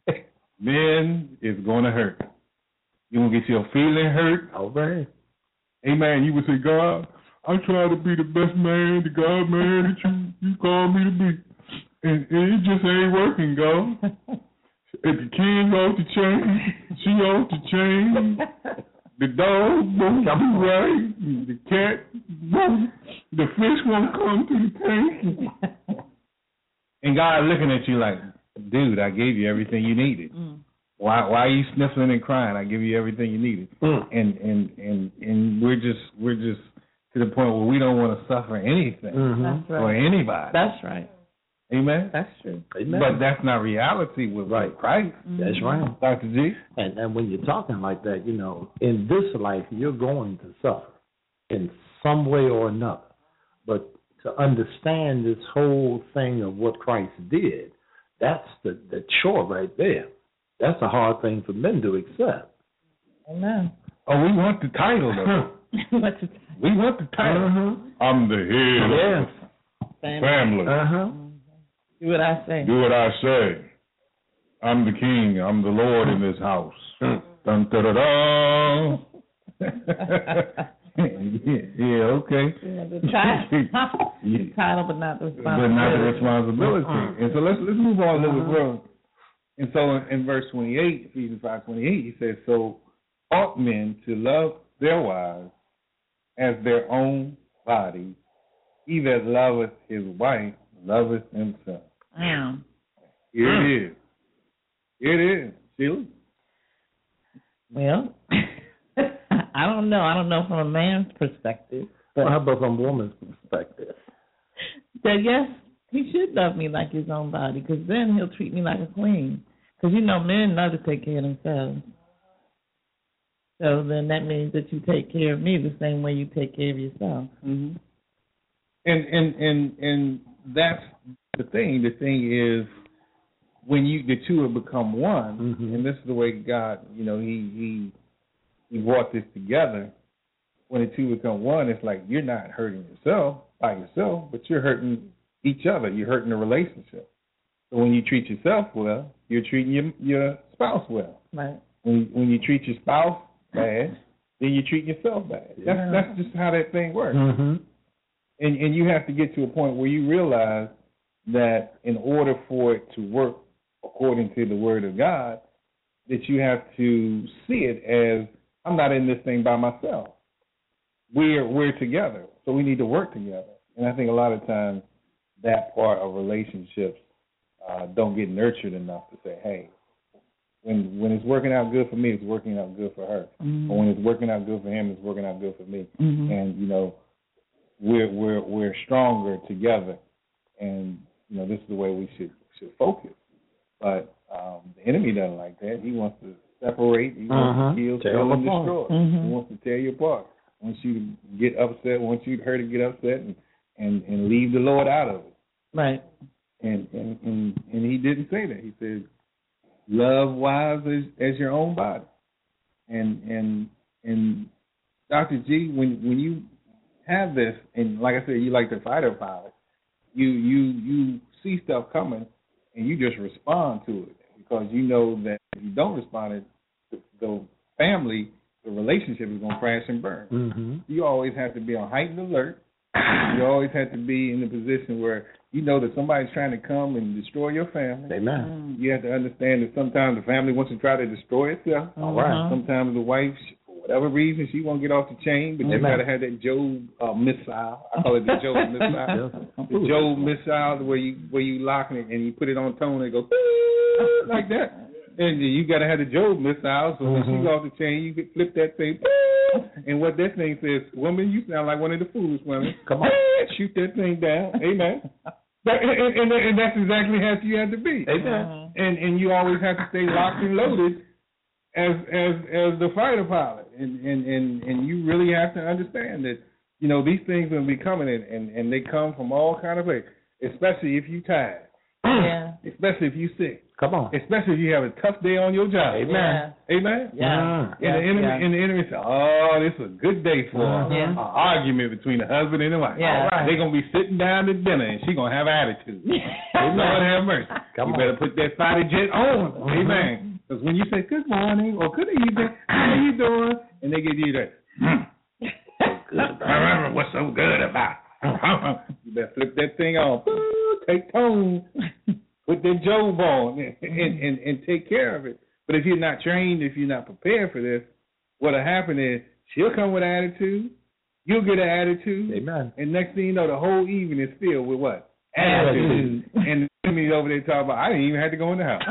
S3: Men, it's going to hurt. You're going to get your feeling hurt.
S1: All right.
S3: Amen. You would say, God, I try to be the best man, the God man that you, you called me to be. And, and it just ain't working, God. If the king off the chain, she off the chain. The dog won't do right. The cat won't. The fish won't come to the tank. And God looking at you like, dude, I gave you everything you needed. Mm. Why why are you sniffling and crying? I give you everything you needed. Mm. And, and and and we're just we're just to the point where we don't want to suffer anything
S4: mm-hmm. That's right.
S3: or anybody.
S4: That's right.
S3: Amen.
S4: That's true.
S1: Amen.
S3: But that's not reality with right. Christ.
S1: Mm-hmm. That's right.
S3: Doctor G.
S1: And and when you're talking like that, you know, in this life you're going to suffer in some way or another. But to understand this whole thing of what Christ did, that's the, the chore right there. That's a hard thing for men to accept.
S4: Amen.
S3: Oh, we want the title, though.
S4: What's the title?
S3: We want the title. Uh-huh. I'm the head
S1: yes.
S3: of the family.
S1: Uh-huh.
S4: Do what I say.
S3: Do what I say. I'm the king. I'm the Lord in this house. Dun, dun, dun, dun. yeah, yeah, okay.
S4: Yeah, the title,
S3: yeah.
S4: the title, but not the responsibility.
S3: But not the responsibility. Uh-huh. And so let's let's move on a little bit further. And so in, in verse twenty-eight, Ephesians five twenty-eight, he says, so ought men to love their wives as their own body, he that loveth his wife loveth himself.
S4: Mm.
S3: Here it is. Here it is. Sheila?
S4: Well, I don't know. I don't know from a man's perspective.
S1: But well, how about from a woman's perspective?
S4: That yes, he should love me like his own body, because then he'll treat me like a queen. Because, you know, men love to take care of themselves. So then that means that you take care of me the same way you take care of yourself. Mm-hmm.
S3: And, and, and, and that's the thing. The thing is, when you the two have become one, mm-hmm. and this is the way God, you know, he, he he brought this together. When the two become one, it's like you're not hurting yourself by yourself, but you're hurting each other. You're hurting the relationship. So when you treat yourself well, you're treating your your spouse well.
S4: Right.
S3: When when you treat your spouse bad, then you're treating yourself bad. That's yeah. that's just how that thing works.
S1: Mm-hmm.
S3: And and you have to get to a point where you realize that in order for it to work according to the Word of God, that you have to see it as I'm not in this thing by myself. We're we're together, so we need to work together. And I think a lot of times that part of relationships uh, don't get nurtured enough to say, hey, when when it's working out good for me, it's working out good for her. Mm-hmm. Or when it's working out good for him, it's working out good for me. Mm-hmm. And you know, we're we're we're stronger together. And you know, this is the way we should should focus. But um, the enemy doesn't like that. He wants to separate. He wants uh-huh. to kill, steal, and destroy. Mm-hmm. He wants to tear you apart. wants you to get upset, wants you her to get upset, and and, and leave the Lord out of it.
S4: Right.
S3: And and and, and he didn't say that. He said, love wives as, as your own body. And and and Doctor G, when when you have this, and like I said, you like the fighter pilot, you you you see stuff coming, and you just respond to it because you know that if you don't respond, the, the family, the relationship is going to crash and burn.
S1: Mm-hmm.
S3: You always have to be on heightened alert. You always have to be in the position where you know that somebody's trying to come and destroy your family.
S1: Amen.
S3: You have to understand that sometimes the family wants to try to destroy itself.
S4: All right.
S3: Sometimes the wife, for whatever reason, she won't get off the chain, but you got to have that Job uh, missile. I call it the Job missile. The Job missile where you where you lock it and you put it on tone and it goes like that. And you got to have the Job missile, so when mm-hmm. she's off the chain, you can flip that thing. And what that thing says, woman, you sound like one of the foolish women. Come on. Shoot that thing down. Amen. That, and, and, and that's exactly how you have to be. Amen. And and you always have to stay locked and loaded as as as the fighter pilot. And and, and, and you really have to understand that, you know, these things will be coming in, and, and they come from all kind of places, especially if you tired. Yeah. Especially if you sick. Come on. Especially if you have a tough day on your job. Amen. Yeah. Amen. Yeah. And, yeah. the enemy, yeah. and the enemy say, oh, this is a good day for uh-huh. yeah. an argument between the husband and the wife. Yeah. Right. They're going to be sitting down to dinner, and she's going to have attitude. Lord have mercy. Come you on. Better put that fighter jet on. Uh-huh. Amen. Because when you say good morning or good evening, how you doing? And they give you that, hmm. I remember what's so good about it. You better flip that thing off. Take tone. Put that Job on and, and, and, and take care of it. But if you're not trained, if you're not prepared for this, what'll happen is she'll come with attitude, you'll get an attitude, amen. And next thing you know, the whole evening is filled with what? Attitude. attitude. And the enemy's over there talking about, I didn't even have to go in the house.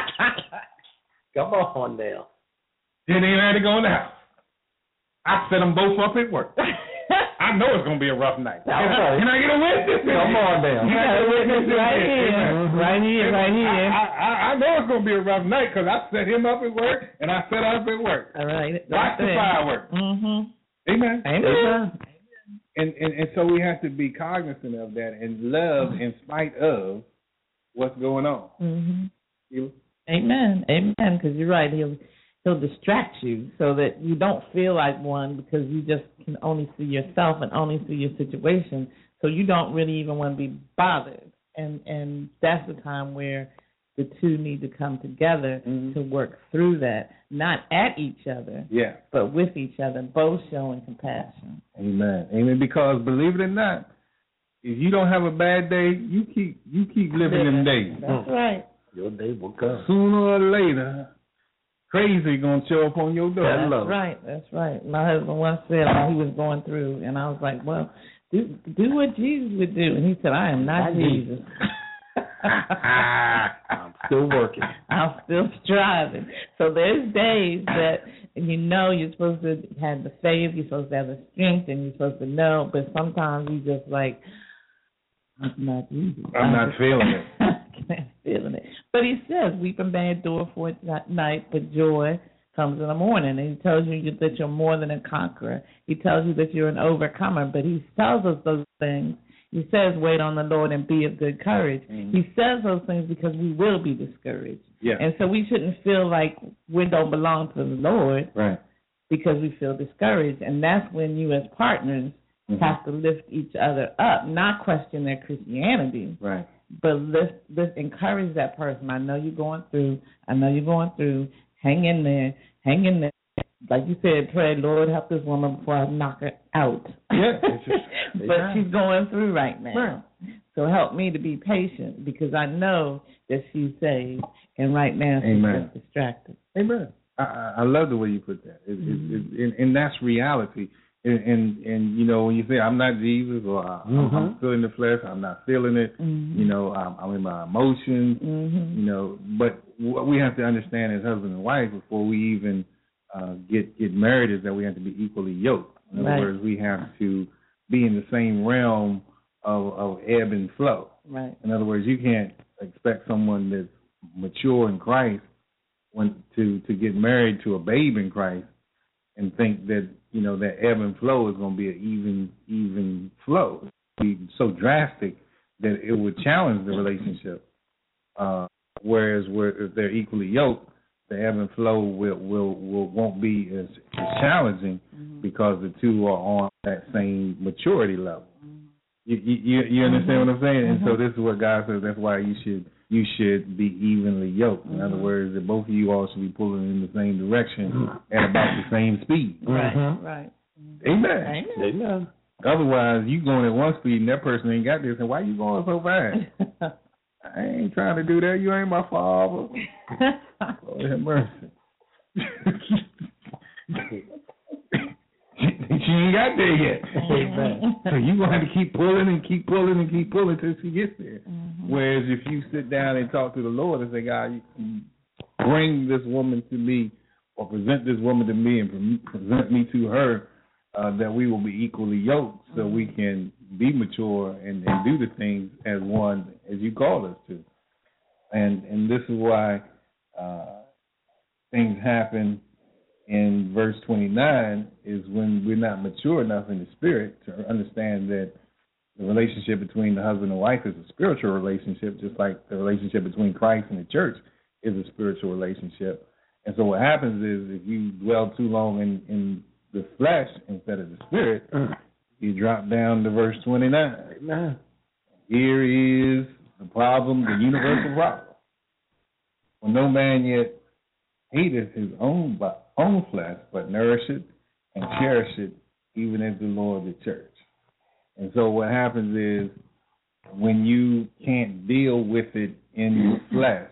S1: Come on now.
S3: Didn't even have to go in the house. I set them both up at work. I know it's going to be a rough night. Can I, can I get a witness? Come on, down. You got a witness right here. Right here, right here. I, I, I know it's going to be a rough night because I set him up at work and I set up at work. All right. Watch the fireworks. Mm-hmm. Amen. Amen. And, and and so we have to be cognizant of that and love in spite of what's going on. Mm-hmm. You?
S4: Amen. Amen. Because you're right. He'll He'll distract you so that you don't feel like one because you just can only see yourself and only see your situation. So you don't really even want to be bothered. And and that's the time where the two need to come together mm-hmm. to work through that, not at each other, yeah, but with each other, both showing compassion.
S3: Amen. Amen. Because believe it or not, if you don't have a bad day, you keep you keep living them days.
S4: That's right.
S1: Your day will come.
S3: Sooner or later, crazy gonna show up on your door.
S4: That's Hello. right. That's right. My husband once said how he was going through, and I was like, "Well, do do what Jesus would do," and he said, "I am not, not Jesus."
S1: I'm still working.
S4: I'm still striving. So there's days that you know you're supposed to have the faith, you're supposed to have the strength, and you're supposed to know, but sometimes you just like, I'm not Jesus.
S3: I'm not feeling it.
S4: I'm not feeling it. But he says, weeping may endure for a night, but joy comes in the morning. And he tells you that you're more than a conqueror. He tells you that you're an overcomer, but he tells us those things. He says, wait on the Lord and be of good courage. Mm-hmm. He says those things because we will be discouraged. Yeah. And so we shouldn't feel like we don't belong to the Lord, right? Because we feel discouraged. And that's when you as partners mm-hmm. have to lift each other up, not question their Christianity, right? But lift, lift, encourage that person. I know you're going through. I know you're going through. Hang in there. Hang in there. Like you said, pray, Lord, help this woman before I knock her out. Yeah. But she's going through right now. Right. So help me to be patient because I know that she's saved. And right now she's Amen. just distracted.
S3: Amen. I, I love the way you put that. It, mm-hmm. it, it, and, and that's reality. And, and, and, you know, when you say I'm not Jesus or mm-hmm. I'm feeling the flesh, I'm not feeling it, mm-hmm. you know, I'm, I'm in my emotions, mm-hmm. you know. But what we have to understand as husband and wife before we even uh, get get married is that we have to be equally yoked. In other right. words, we have to be in the same realm of, of ebb and flow. Right. In other words, you can't expect someone that's mature in Christ when to, to get married to a babe in Christ and think that you know, that ebb and flow is going to be an even even flow. It'd be so drastic that it would challenge the relationship. Uh, whereas where, if they're equally yoked, the ebb and flow will will, will won't be as, as challenging mm-hmm. because the two are on that same maturity level. Mm-hmm. You, you you understand mm-hmm. what I'm saying? And mm-hmm. so this is what God says. That's why you should you should be evenly yoked. In mm-hmm. other words, that both of you all should be pulling in the same direction mm-hmm. at about the same speed.
S4: Right,
S3: mm-hmm.
S4: right.
S3: Amen.
S4: Amen.
S1: Amen.
S3: Otherwise, you going at one speed and that person ain't got this. And why you going so fast? I ain't trying to do that. You ain't my father. Lord have mercy. She ain't got there yet. So you going to have to keep pulling and keep pulling and keep pulling till she gets there. Mm-hmm. Whereas if you sit down and talk to the Lord and say, God, you bring this woman to me or present this woman to me and present me to her, uh, that we will be equally yoked so mm-hmm. we can be mature and, and do the things as one as you call us to. And and this is why uh, things happen in verse twenty-nine is when we're not mature enough in the spirit to understand that the relationship between the husband and wife is a spiritual relationship, just like the relationship between Christ and the church is a spiritual relationship. And so what happens is if you dwell too long in, in the flesh instead of the spirit, you drop down to verse twenty-nine. Amen. Here is the problem, the universal problem. For no man yet hateth his own own flesh, but nourish it and cherish it, even as the Lord of the church. And so what happens is when you can't deal with it in your flesh,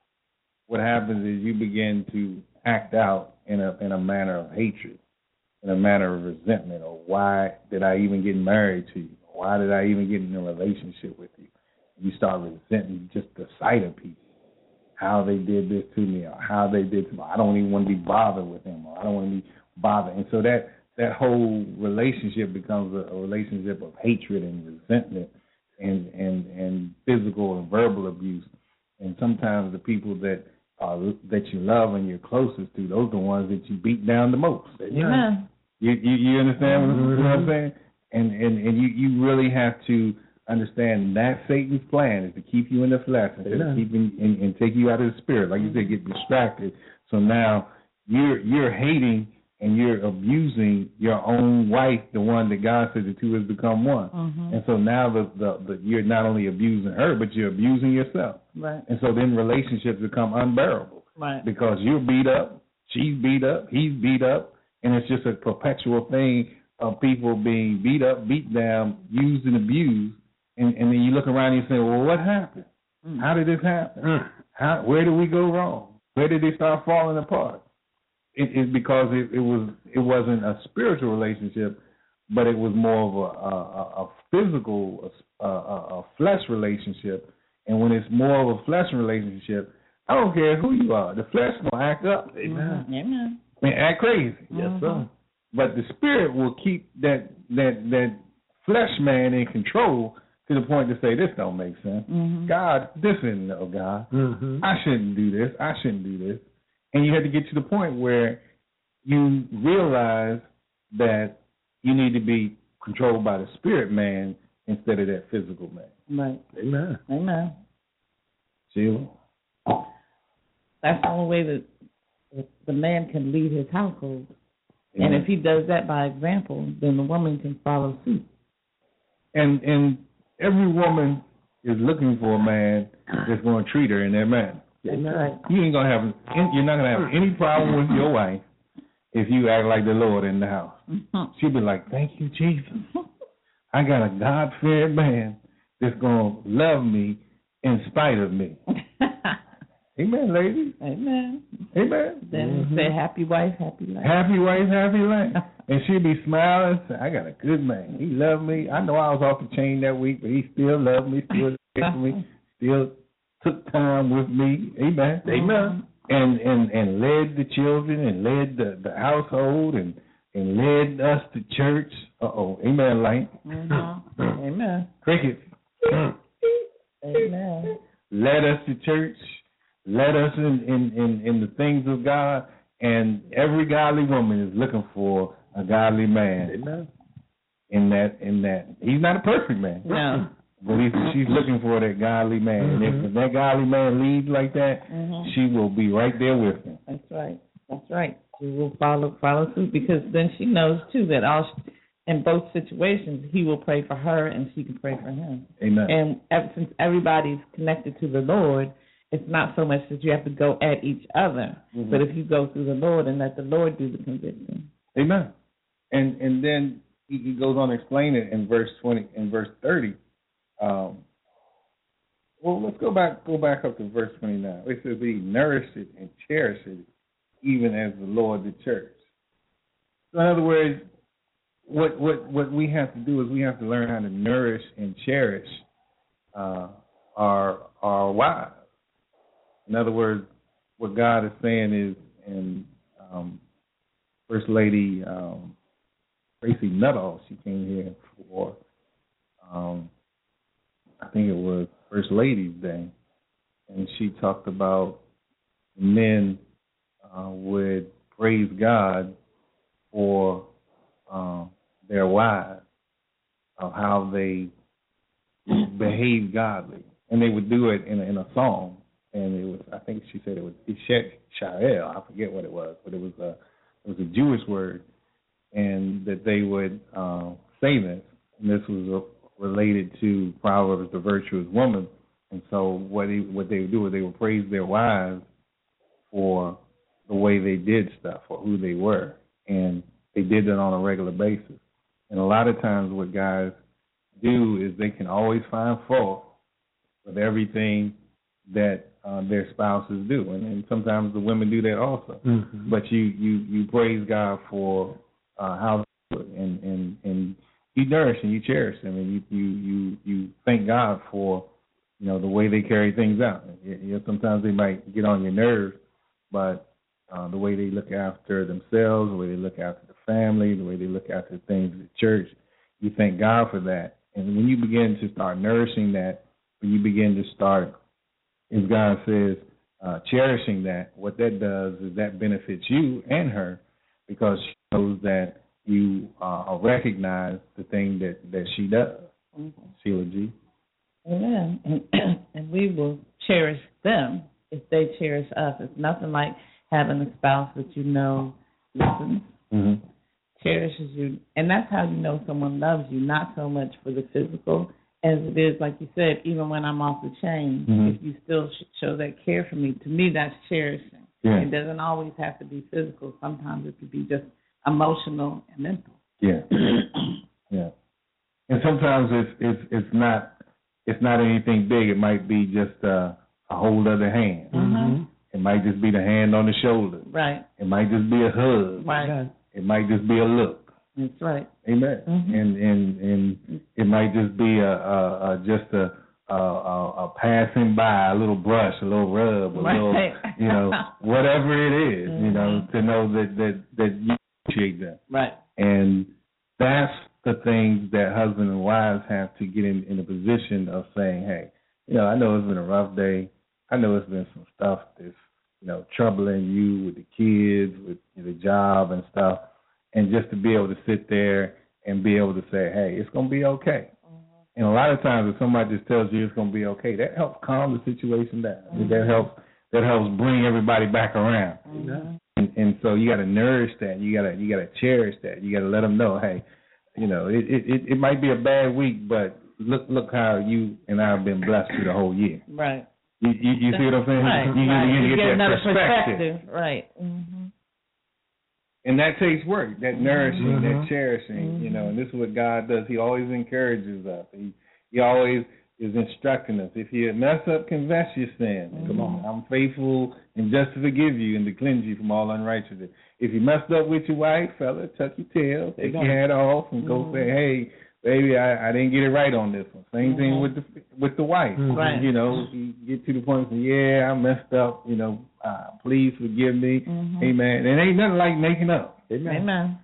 S3: what happens is you begin to act out in a in a manner of hatred, in a manner of resentment, or why did I even get married to you? Why did I even get in a relationship with you? You start resenting just the sight of people, how they did this to me, or how they did to me. I don't even want to be bothered with them, or I don't want to be bothered. And so that, that whole relationship becomes a, a relationship of hatred and resentment and, and, and physical and verbal abuse. And sometimes the people that uh, that you love and you're closest to, those are the ones that you beat down the most.
S4: Yeah.
S3: You, you you understand mm-hmm. what I'm saying? And and, and you, you really have to understand that Satan's plan is to keep you in the flesh instead yeah. of keeping and, and take you out of the spirit. Like you said, get distracted. So now you're you're hating and you're abusing your own wife, the one that God said the two has become one. Mm-hmm. And so now the, the, the you're not only abusing her, but you're abusing yourself.
S4: Right.
S3: And so then relationships become unbearable.
S4: Right.
S3: Because you're beat up, she's beat up, he's beat up, and it's just a perpetual thing of people being beat up, beat down, used and abused. And, and then you look around and you say, well, what happened? Mm. How did this happen? Mm. How, where did we go wrong? Where did they start falling apart? It, it's because it, it was it wasn't a spiritual relationship, but it was more of a, a, a physical, a, a, a flesh relationship. And when it's more of a flesh relationship, I don't care who you are. The flesh will act up.
S4: Amen. Amen.
S3: And act crazy.
S4: Mm-hmm.
S3: Yes, sir. But the spirit will keep that that that flesh man in control to the point to say, this don't make sense. Mm-hmm. God, this isn't no God. Mm-hmm. I shouldn't do this. I shouldn't do this. And you have to get to the point where you realize that you need to be controlled by the spirit man instead of that physical man.
S4: Right.
S3: Amen.
S4: Amen.
S3: Sheila?
S4: That's the only way that the man can lead his household. Amen. And if he does that by example, then the woman can follow suit.
S3: And and every woman is looking for a man that's going to treat her in that manner.
S4: That's right.
S3: You ain't gonna have you're not gonna have any problem with your wife if you act like the Lord in the house. Mm-hmm. She'll be like, "Thank you, Jesus. I got a God-fearing man that's gonna love me in spite of me." Amen, ladies.
S4: Amen.
S3: Amen.
S4: Then mm-hmm. say, "Happy wife, happy life."
S3: Happy wife, happy life. And she'll be smiling. Say, "I got a good man. He loved me. I know I was off the chain that week, but he still loved me. Still cared for me. Still took time with me." Amen. Amen. And and and led the children and led the, the household and, and led us to church. Uh oh. Amen, Light.
S4: Mm-hmm. Amen.
S3: Cricket.
S4: Amen.
S3: Led us to church. Led us in, in, in, in the things of God. And every godly woman is looking for a godly man.
S1: Amen.
S3: In that, in that, he's not a perfect man.
S4: No.
S3: But he's, she's looking for that godly man.
S1: Mm-hmm.
S3: And if, if that godly man leads like that,
S4: Mm-hmm.
S3: she will be right there with him.
S4: That's right. That's right. She will follow follow suit because then she knows too that all she, in both situations he will pray for her and she can pray for him.
S3: Amen.
S4: And ever, since everybody's connected to the Lord, it's not so much that you have to go at each other,
S3: Mm-hmm.
S4: but if you go through the Lord and let the Lord do the convicting.
S3: Amen. And and then he, he goes on to explain it in verse twenty, in verse thirty. Um, well, let's go back go back up to verse twenty-nine. It says, "He nourished it and cherished it, even as the Lord the church." So, in other words, what what what we have to do is we have to learn how to nourish and cherish uh, our our wives. In other words, what God is saying is, and um, First Lady um, Tracy Nuttall, she came here for, um, I think it was First Lady's Day, and she talked about men uh, would praise God for um, their wives, of how they behave godly, and they would do it in a, in a song. And it was, I think she said it was Ishet Shael. I forget what it was, but it was a it was a Jewish word, and that they would uh, say this. And this was a, related to Proverbs, the virtuous woman. And so what he, what they would do is they would praise their wives for the way they did stuff, or who they were, and they did that on a regular basis. And a lot of times, what guys do is they can always find fault with everything that uh, their spouses do, and, and sometimes the women do that also.
S1: Mm-hmm.
S3: But you, you, you praise God for uh, how they do it, and, and and you nourish and you cherish them, and you you you, you thank God for, you know, the way they carry things out. You know, sometimes they might get on your nerves, but uh, the way they look after themselves, the way they look after the family, the way they look after things at church, you thank God for that. And when you begin to start nourishing that, when you begin to start, as God says, uh, cherishing that, what that does is that benefits you and her, because she knows that you uh, recognize the thing that, that she does. Mm-hmm. Sheila G.
S4: Amen. And, and we will cherish them if they cherish us. It's nothing like having a spouse that you know listens,
S3: mm-hmm.
S4: cherishes you. And that's how you know someone loves you, not so much for the physical as it is, like you said, even when I'm off the chain, mm-hmm. if you still show that care for me, to me that's cherishing. Yeah. It doesn't always have to be physical. Sometimes it could be just emotional and mental.
S3: Yeah. Yeah. And sometimes it's it's it's not it's not anything big. It might be just a, a hold of the hand.
S4: Mm-hmm.
S3: It might just be the hand on the shoulder.
S4: Right.
S3: It might just be a hug.
S4: Right.
S3: It might just be a look.
S4: That's right.
S3: Amen.
S4: Mm-hmm.
S3: And and and it might just be a, a, a just a, a a passing by, a little brush, a little rub, a
S4: right.
S3: little, you know, whatever it is,
S4: mm-hmm.
S3: you know, to know that that that you appreciate them.
S4: Right.
S3: And that's the things that husband and wives have to get in, in a position of saying, hey, you know, I know it's been a rough day. I know it's been some stuff that's, you know, troubling you with the kids, with the job and stuff. And just to be able to sit there and be able to say, hey, it's going to be okay. Mm-hmm. And a lot of times if somebody just tells you it's going to be okay, that helps calm the situation down. Mm-hmm. That helps that helps bring everybody back around.
S4: Mm-hmm.
S3: And, and so you got to nourish that. You got to you got to cherish that. You got to let them know, hey, you know, it, it it might be a bad week, but look look how you and I have been blessed through the whole year.
S4: Right.
S3: You you, you see what I'm saying?
S4: Right.
S3: You,
S4: right.
S3: you, you,
S4: you
S3: get,
S4: get
S3: that
S4: another
S3: perspective.
S4: perspective. Right. Mm-hmm.
S3: And that takes work, that nourishing,
S4: mm-hmm.
S3: that cherishing,
S4: mm-hmm.
S3: you know, and this is what God does. He always encourages us. He he always is instructing us. If you mess up, confess your sin. Mm-hmm. Come on, I'm faithful and just to forgive you and to cleanse you from all unrighteousness. If you messed up with your wife, fella, tuck your tail, take your hat off, and go mm-hmm. say, hey, baby, I, I didn't get it right on this one. Same mm-hmm. thing with the with the wife.
S4: Mm-hmm. Right.
S3: You know, you get to the point where, yeah, I messed up, you know, uh, please forgive me. Mm-hmm. Amen. And ain't nothing like making up.
S4: Amen. Amen.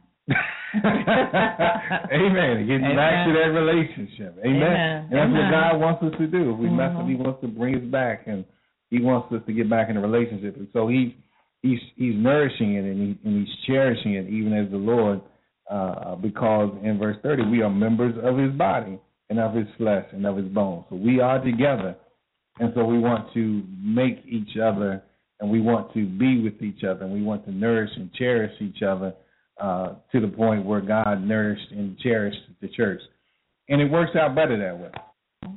S3: Amen. Getting Amen. Back to that relationship. Amen.
S4: Amen.
S3: And that's
S4: Amen.
S3: what God wants us to do. If we
S4: mm-hmm.
S3: mess up, He wants to bring us back, and He wants us to get back in a relationship. And so He's He's He's nourishing it, and, he, and He's cherishing it, even as the Lord uh, because in verse thirty, we are members of his body and of his flesh and of his bones. So we are together, and so we want to make each other, and we want to be with each other, and we want to nourish and cherish each other uh, to the point where God nourished and cherished the church. And it works out better that way.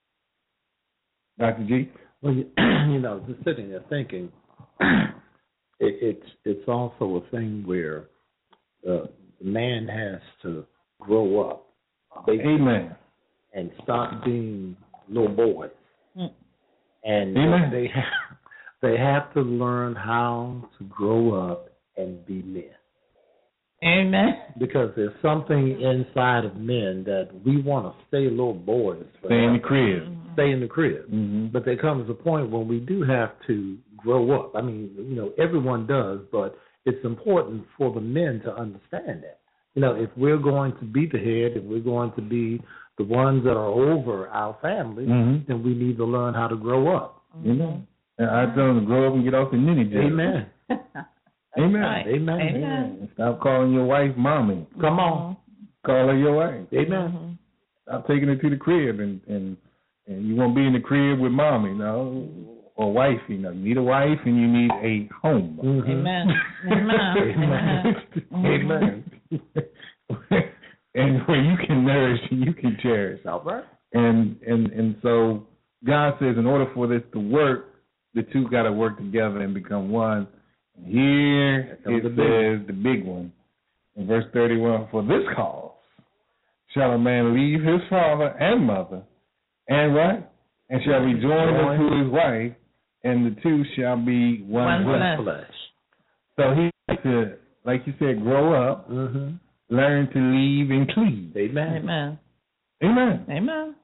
S3: Doctor G?
S1: Well, you, you know, just sitting there thinking, it, it's it's also a thing where uh, the man has to grow up,
S3: amen,
S1: and stop being little boys,
S4: Mm.
S1: and
S3: Amen.
S1: they have, they have to learn how to grow up and be men.
S4: Amen.
S1: Because there's something inside of men that we want to stay little boys.
S3: Stay in the
S1: forever.
S3: crib.
S1: Stay in the crib.
S3: Mm-hmm.
S1: But there comes a point when we do have to grow up. I mean, you know, everyone does, but it's important for the men to understand that. You know, if we're going to be the head, if we're going to be the ones that are over our family,
S3: Mm-hmm.
S1: then we need to learn how to grow up.
S3: Amen. And I tell them to grow up and get off the ninny jail.
S1: Amen.
S3: Amen.
S4: Right.
S1: Amen.
S4: Amen.
S3: Amen. Stop calling your wife mommy.
S1: Come on.
S3: Call her your wife.
S1: Amen.
S3: Stop taking her to the crib, and, and, and you won't be in the crib with mommy, no, or wife. You know, you need a wife and you need a home.
S1: Mm-hmm.
S4: Amen. Amen.
S1: Amen.
S3: Amen. And where you can nourish and you can cherish.
S1: All right.
S3: And and and so God says, in order for this to work, the two got to work together and become one. Here it says the big one in verse thirty-one: for this cause shall a man leave his father and mother, and what? And shall be joined unto his wife, and the two shall be one,
S4: One
S3: flesh.
S4: flesh.
S3: So he has to, like you said, grow up,
S1: Mm-hmm.
S3: learn to leave and cleave.
S1: Amen.
S4: Amen.
S3: Amen.
S4: Amen.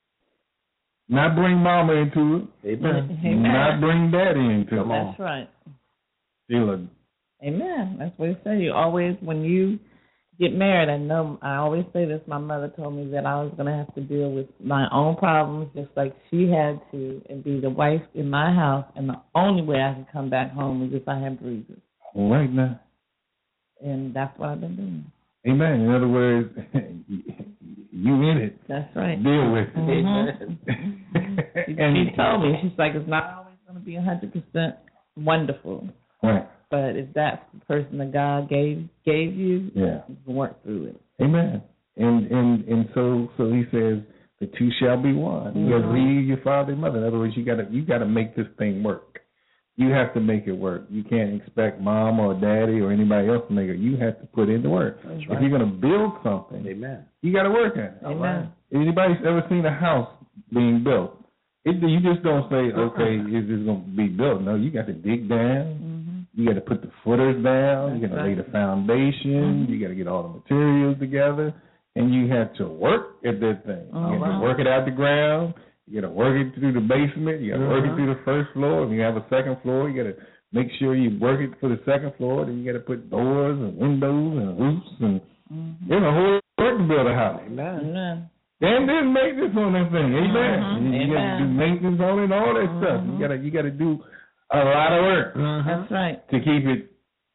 S3: Not bring mama into it.
S1: Amen.
S4: Amen.
S3: Not bring daddy into
S1: Come
S3: it.
S1: on.
S4: That's right.
S3: Sheila.
S4: Amen. That's what it say. You always, when you get married, I know, I always say this, my mother told me that I was going to have to deal with my own problems just like she had to, and be the wife in my house, and the only way I could come back home is if I had bruises.
S3: All right now.
S4: And that's what I've been doing.
S3: Amen. In other words, you in it.
S4: That's right.
S3: Deal with it.
S1: Amen.
S4: She,
S3: And-
S4: she told me, she's like, it's not always going to be one hundred percent wonderful,
S3: Right.
S4: but if that's the person that God gave gave you,
S3: Yeah.
S4: you can work through it.
S3: Amen. And and and so so he says the two shall be one. You got to leave your father and mother. In other words, you got to you got to make this thing work. You have to make it work. You can't expect mom or daddy or anybody else to make it. You have to put in the work.
S1: That's
S3: If
S1: right.
S3: you're going to build something,
S1: Amen.
S3: you got to work at it.
S4: Amen.
S3: Anybody's ever seen a house being built? It, you just don't say, okay, is this going to be built? No, you got to dig down.
S4: Mm-hmm.
S3: You got to put the footers down. You
S4: That's
S3: got to
S4: right.
S3: lay the foundation.
S4: Mhm.
S3: You got to get all the materials together, and you have to work at that thing.
S4: Oh,
S3: you have
S4: wow.
S3: to work it out the ground. You got to work it through the basement. You got to work it
S1: Mhm.
S3: through the first floor. If you have a second floor, you got to make sure you work it for the second floor. Then you got to put doors and windows and roofs, and
S4: Mm-hmm.
S3: there's a whole work to build a house.
S1: Amen.
S4: Amen.
S3: Then there's maintenance on that thing. Amen.
S4: Mhm.
S3: You got to do
S4: Amen.
S3: maintenance on it, all that stuff. You
S4: Mhm.
S3: got to you got to do a lot of work
S1: Mm-hmm.
S4: That's right.
S3: to keep it.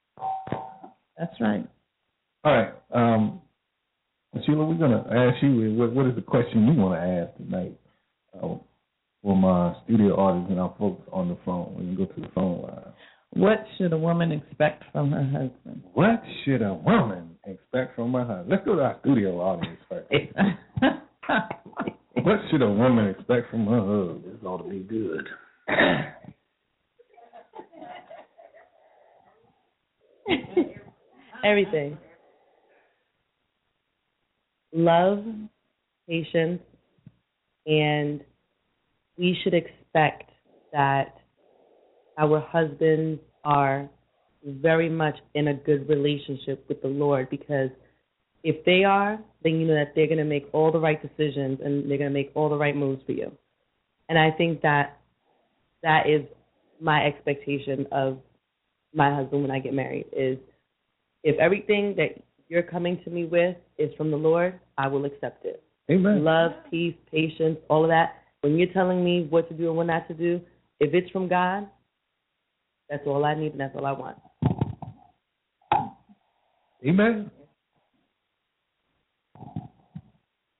S4: That's right.
S3: All right, um, Sheila, we're gonna ask you what, what is the question you want to ask tonight uh, for my studio audience and our folks on the phone. We can go to the phone line.
S4: What should a woman expect from her husband?
S3: What should a woman expect from her husband? Let's go to our studio audience first. What should a woman expect from her husband?
S1: This ought to be good.
S5: Everything. Love, patience, and we should expect that our husbands are very much in a good relationship with the Lord, because if they are, then you know that they're going to make all the right decisions and they're going to make all the right moves for you. And I think that that is my expectation of my husband when I get married, is if everything that you're coming to me with is from the Lord, I will accept it.
S3: Amen.
S5: Love, peace, patience, all of that. When you're telling me what to do and what not to do, if it's from God, that's all I need and that's all I want.
S3: Amen.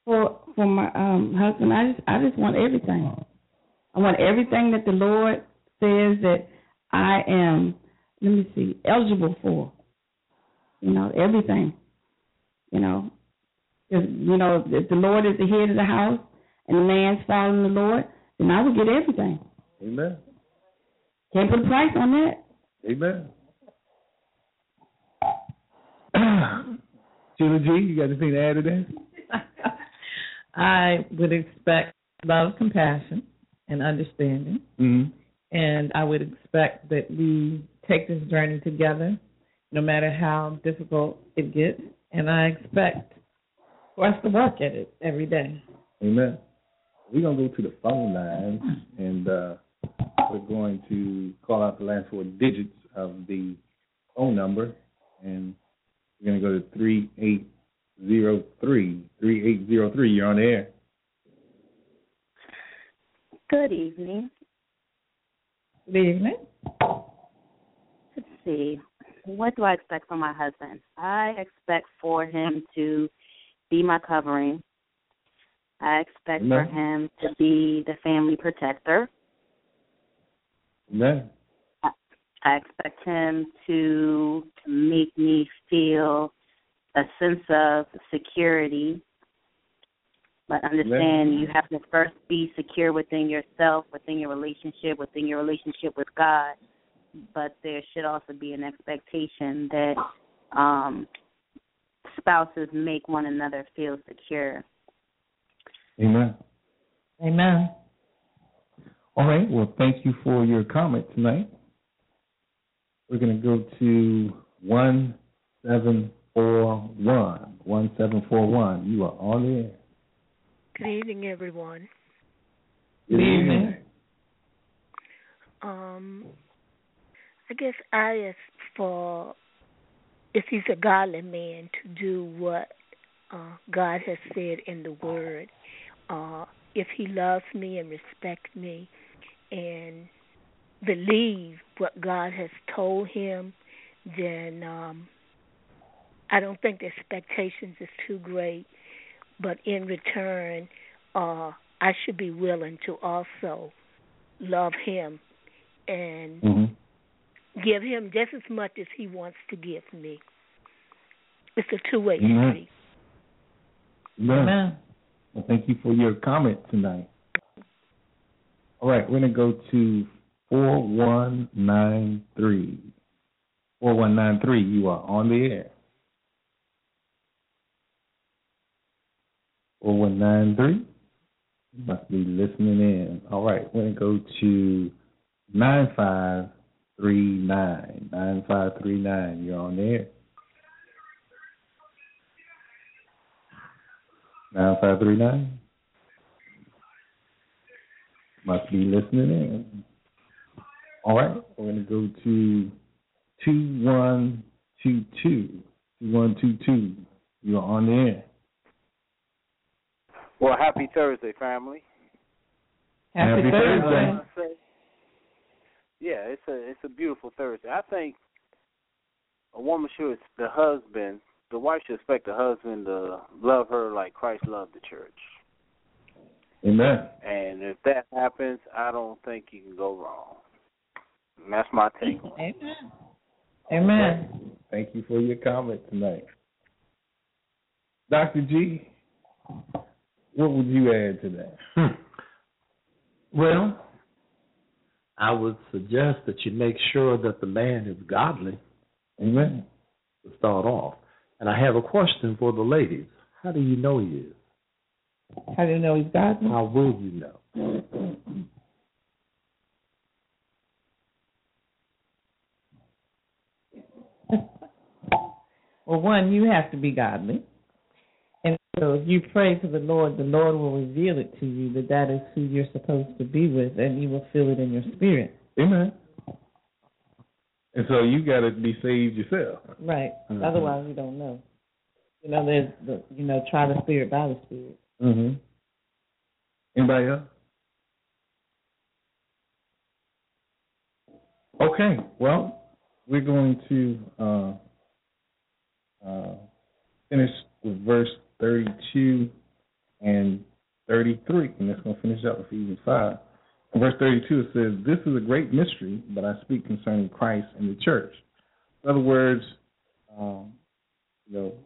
S6: for for my um husband. I just I just want everything. I want everything that the Lord says that I am. Let me see, eligible for. You know, everything. You know, if, you know, if the Lord is the head of the house and the man's following the Lord, then I would get everything.
S3: Amen.
S6: Can't put a price on that.
S3: Amen. Sheila G, you got anything to add to that?
S4: I would expect love, compassion, and understanding.
S3: Mm-hmm.
S4: And I would expect that we take this journey together, no matter how difficult it gets. And I expect for us to work at it every day.
S3: Amen. We're going to go to the phone lines, and uh, we're going to call out the last four digits of the phone number, and we're going to go to three eight zero three. three eight zero three, you're on the air.
S7: Good evening.
S4: Good evening.
S7: Let's see. What do I expect from my husband? I expect for him to be my covering. I expect
S3: Amen.
S7: for him to be the family protector.
S3: Amen.
S7: I, I expect him to make me feel a sense of security. But understand
S3: Amen.
S7: you have to first be secure within yourself, within your relationship, within your relationship with God. But there should also be an expectation that um, spouses make one another feel secure.
S3: Amen.
S4: Amen.
S3: All right. Well, thank you for your comment tonight. We're going to go to one seven four one. one seven four one. You are on the air.
S8: Good evening, everyone.
S3: Good evening.
S8: Um, I guess I ask for, if he's a godly man, to do what uh, God has said in the Word. Uh, if he loves me and respects me and believe what God has told him, then um, I don't think the expectations is too great. But in return, uh, I should be willing to also love him and
S3: mm-hmm.
S8: give him just as much as he wants to give me. It's a two-way
S3: Amen.
S8: street.
S3: Amen.
S4: Amen.
S3: Well, thank you for your comment tonight. All right, we're going to go to four one nine three. four one nine three, you are on the air. four one nine three, you must be listening in. All right, we're going to go to nine five three nine. nine five three nine, you're on the air. nine five three nine. Must be listening in. All right, we're going to go to two one two two. two one two two, you're on the air.
S9: Well, happy Thursday, family.
S4: Happy,
S3: Happy
S4: Thursday.
S3: Thursday.
S9: Yeah, it's a it's a beautiful Thursday. I think a woman should, the husband, the wife should expect the husband to love her like Christ loved the church.
S3: Amen.
S9: And if that happens, I don't think you can go wrong. And that's my take on it.
S4: Amen. Amen.
S3: Thank you for your comment tonight. Doctor G, what would you add to that?
S1: Hmm. Well, I would suggest that you make sure that the man is godly.
S3: Amen.
S1: To start off. And I have a question for the ladies. How do you know he is?
S4: How do you know he's godly?
S1: How will you know?
S4: Well, one, you have to be godly. And so if you pray to the Lord, the Lord will reveal it to you that that is who you're supposed to be with, and you will feel it in your spirit.
S3: Amen. And so you got to be saved yourself.
S4: Right.
S3: Mm-hmm.
S4: Otherwise, you don't know. You know, there's the, you know, try the spirit by the spirit.
S3: Mm-hmm. Anybody else? Okay. Well, we're going to uh, uh, finish with verse thirty-two and thirty-three, and that's going to finish up Ephesians five. In verse thirty-two, it says, "This is a great mystery, but I speak concerning Christ and the church." In other words, um, you know,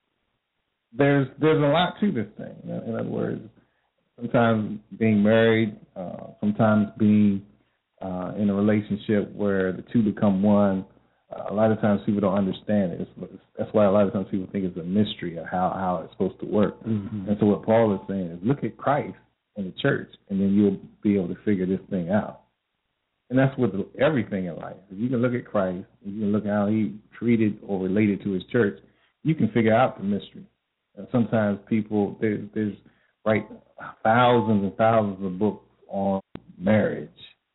S3: there's there's a lot to this thing. In other words, sometimes being married, uh, sometimes being uh, in a relationship where the two become one. Uh, a lot of times people don't understand it. It's, that's why a lot of times people think it's a mystery of how, how it's supposed to work. Mm-hmm. And so what Paul is saying is look at Christ and the church, and then you'll be able to figure this thing out. And that's with everything in life. If you can look at Christ, you can look at how he treated or related to his church, you can figure out the mystery. And sometimes people, there's, there's write thousands and thousands of books on marriage.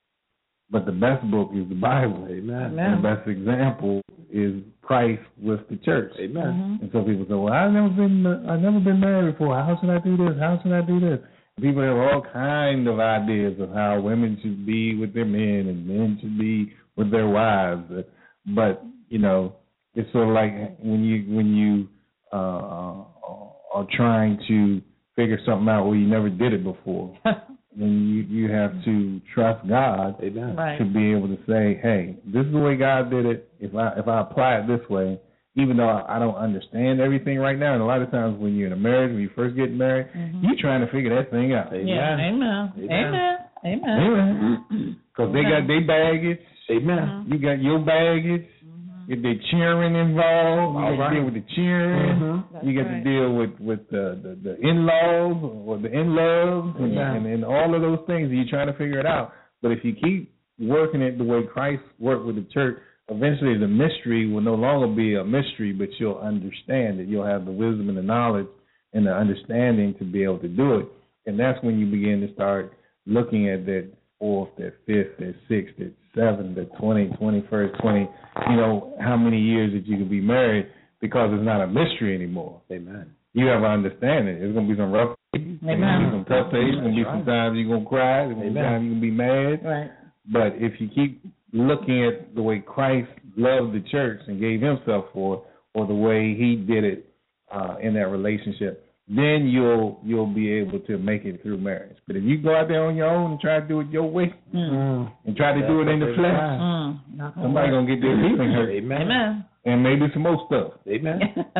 S3: But the best book is the Bible. Amen. And the best example is Christ with the church. Amen. Mm-hmm. And so people say, "Well, I've never been, I've never been married before. How should I do this? How should I do this?" People have all kinds of ideas of how women should be with their men and men should be with their wives. But you know, it's sort of like when you when you uh, are trying to figure something out where you never did it before. Then you, you have to trust God Amen. Right. to be able to say, "Hey, this is the way God did it. If I if I apply it this way, even though I don't understand everything right now." And a lot of times when you're in a marriage, when you first get married, mm-hmm. you're trying to figure that thing out.
S4: Amen. Yeah. Amen. Amen. Amen. Amen.
S3: Because they got their baggage. Amen. You got your baggage. If they're cheering involved, you got right. to deal with the cheering. Mm-hmm. You got right. to deal with, with the, the, the in-laws or the in-loves and, yeah. and, and all of those things. You're trying to figure it out. But if you keep working it the way Christ worked with the church, eventually the mystery will no longer be a mystery, but you'll understand it. You'll have the wisdom and the knowledge and the understanding to be able to do it. And that's when you begin to start looking at that fourth, that fifth, that sixth, that seventh, that twenty, twenty-first, twenty, you know, how many years that you can be married because it's not a mystery anymore. Amen. You have an understanding. There's going to be some rough days. There's going to be some tough days. There's going to be some times you're going to cry. There's going to be times you're going to be mad. Right. But if you keep looking at the way Christ loved the church and gave himself for it, or the way he did it uh, in that relationship, then you'll you'll be able to make it through marriage. But if you go out there on your own and try to do it your way mm. and try to That's do it in the flesh, mm. somebody's going to get their feelings hurt. Amen. And maybe some more stuff. Amen.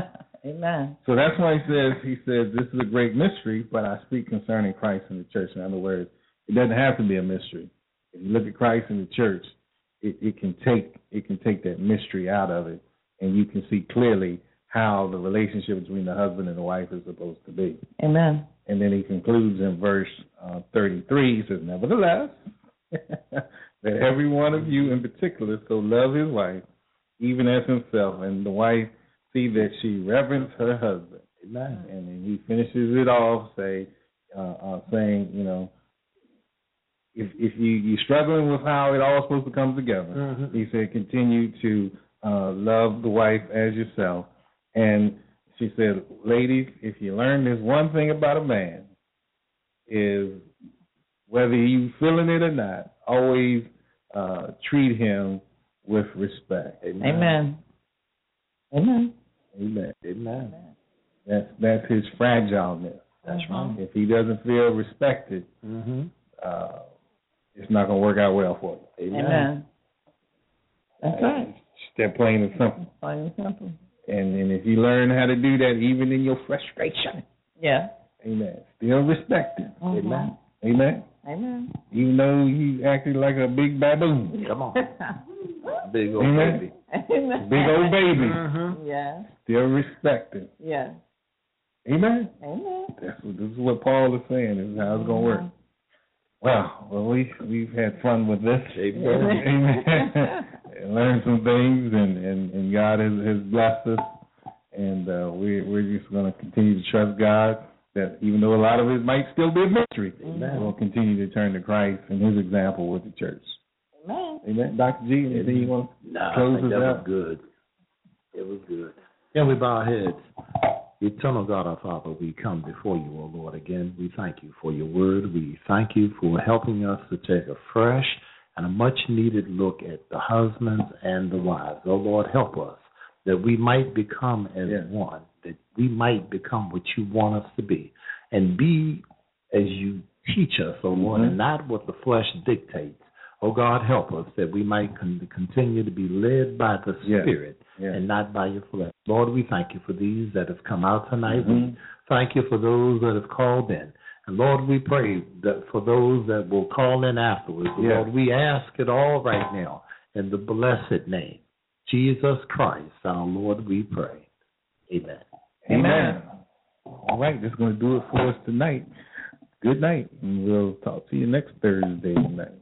S4: Amen.
S3: So that's why he says, he says, this is a great mystery, but I speak concerning Christ and the church. In other words, it doesn't have to be a mystery. If you look at Christ and the church, it, it can take it can take that mystery out of it, and you can see clearly how the relationship between the husband and the wife is supposed to be.
S4: Amen.
S3: And then he concludes in verse uh, thirty-three. He says, "Nevertheless, that every one of you in particular so love his wife, even as himself, and the wife see that she reverence her husband." Amen. And then he finishes it off, say, uh, uh, saying, you know, if if you you're struggling with how it all supposed to come together, mm-hmm. he said, continue to uh, love the wife as yourself. And she said, ladies, if you learn this one thing about a man, is whether you feeling it or not, always uh, treat him with respect.
S4: Amen. Amen.
S3: Amen. Amen. That's that's his fragileness. That's right. If he doesn't feel respected, mm-hmm. uh, it's not going to work out well for you.
S4: Amen. Amen. That's uh, right.
S3: It's that plain and simple.
S4: Plain and simple.
S3: And and if you learn how to do that, even in your frustration,
S4: yeah,
S3: amen. Still respect him.
S4: Mm-hmm.
S3: Amen. Amen.
S4: Amen.
S3: Even though he acted like a big baboon.
S1: Come on. Big old
S3: amen.
S1: baby.
S3: Amen. Big old baby.
S4: Mm-hmm. Yeah.
S3: Still respect him.
S4: Yeah.
S3: Amen.
S4: Amen.
S3: That's what, this is what Paul is saying. This is how it's going to work. Well, well, we we've had fun with this. Amen. Amen. Learned some things, and, and, and God has, has blessed us, and uh, we we're just going to continue to trust God. That even though a lot of it might still be a mystery, Amen. We'll continue to turn to Christ and His example with the church.
S4: Amen.
S3: Amen. Doctor G, anything you want to
S1: no,
S3: close
S1: I think
S3: us
S1: that
S3: out?
S1: was good. It was good. Can we bow our heads? Eternal God, our Father, we come before you, O Lord, again. We thank you for your word. We thank you for helping us to take a fresh and a much-needed look at the husbands and the wives. Oh, Lord, help us that we might become as yeah. one, that we might become what you want us to be. and be as you teach us, O Lord, mm-hmm. and not what the flesh dictates. Oh, God, help us that we might con- continue to be led by the Spirit yes. Yes. and not by your flesh. Lord, we thank you for these that have come out tonight. Mm-hmm. We thank you for those that have called in. And, Lord, we pray that for those that will call in afterwards. Yes. Lord, we ask it all right now in the blessed name, Jesus Christ, our Lord, we pray. Amen.
S3: Amen. Amen. All right, that's going to do it for us tonight. Good night, and we'll talk to you next Thursday night.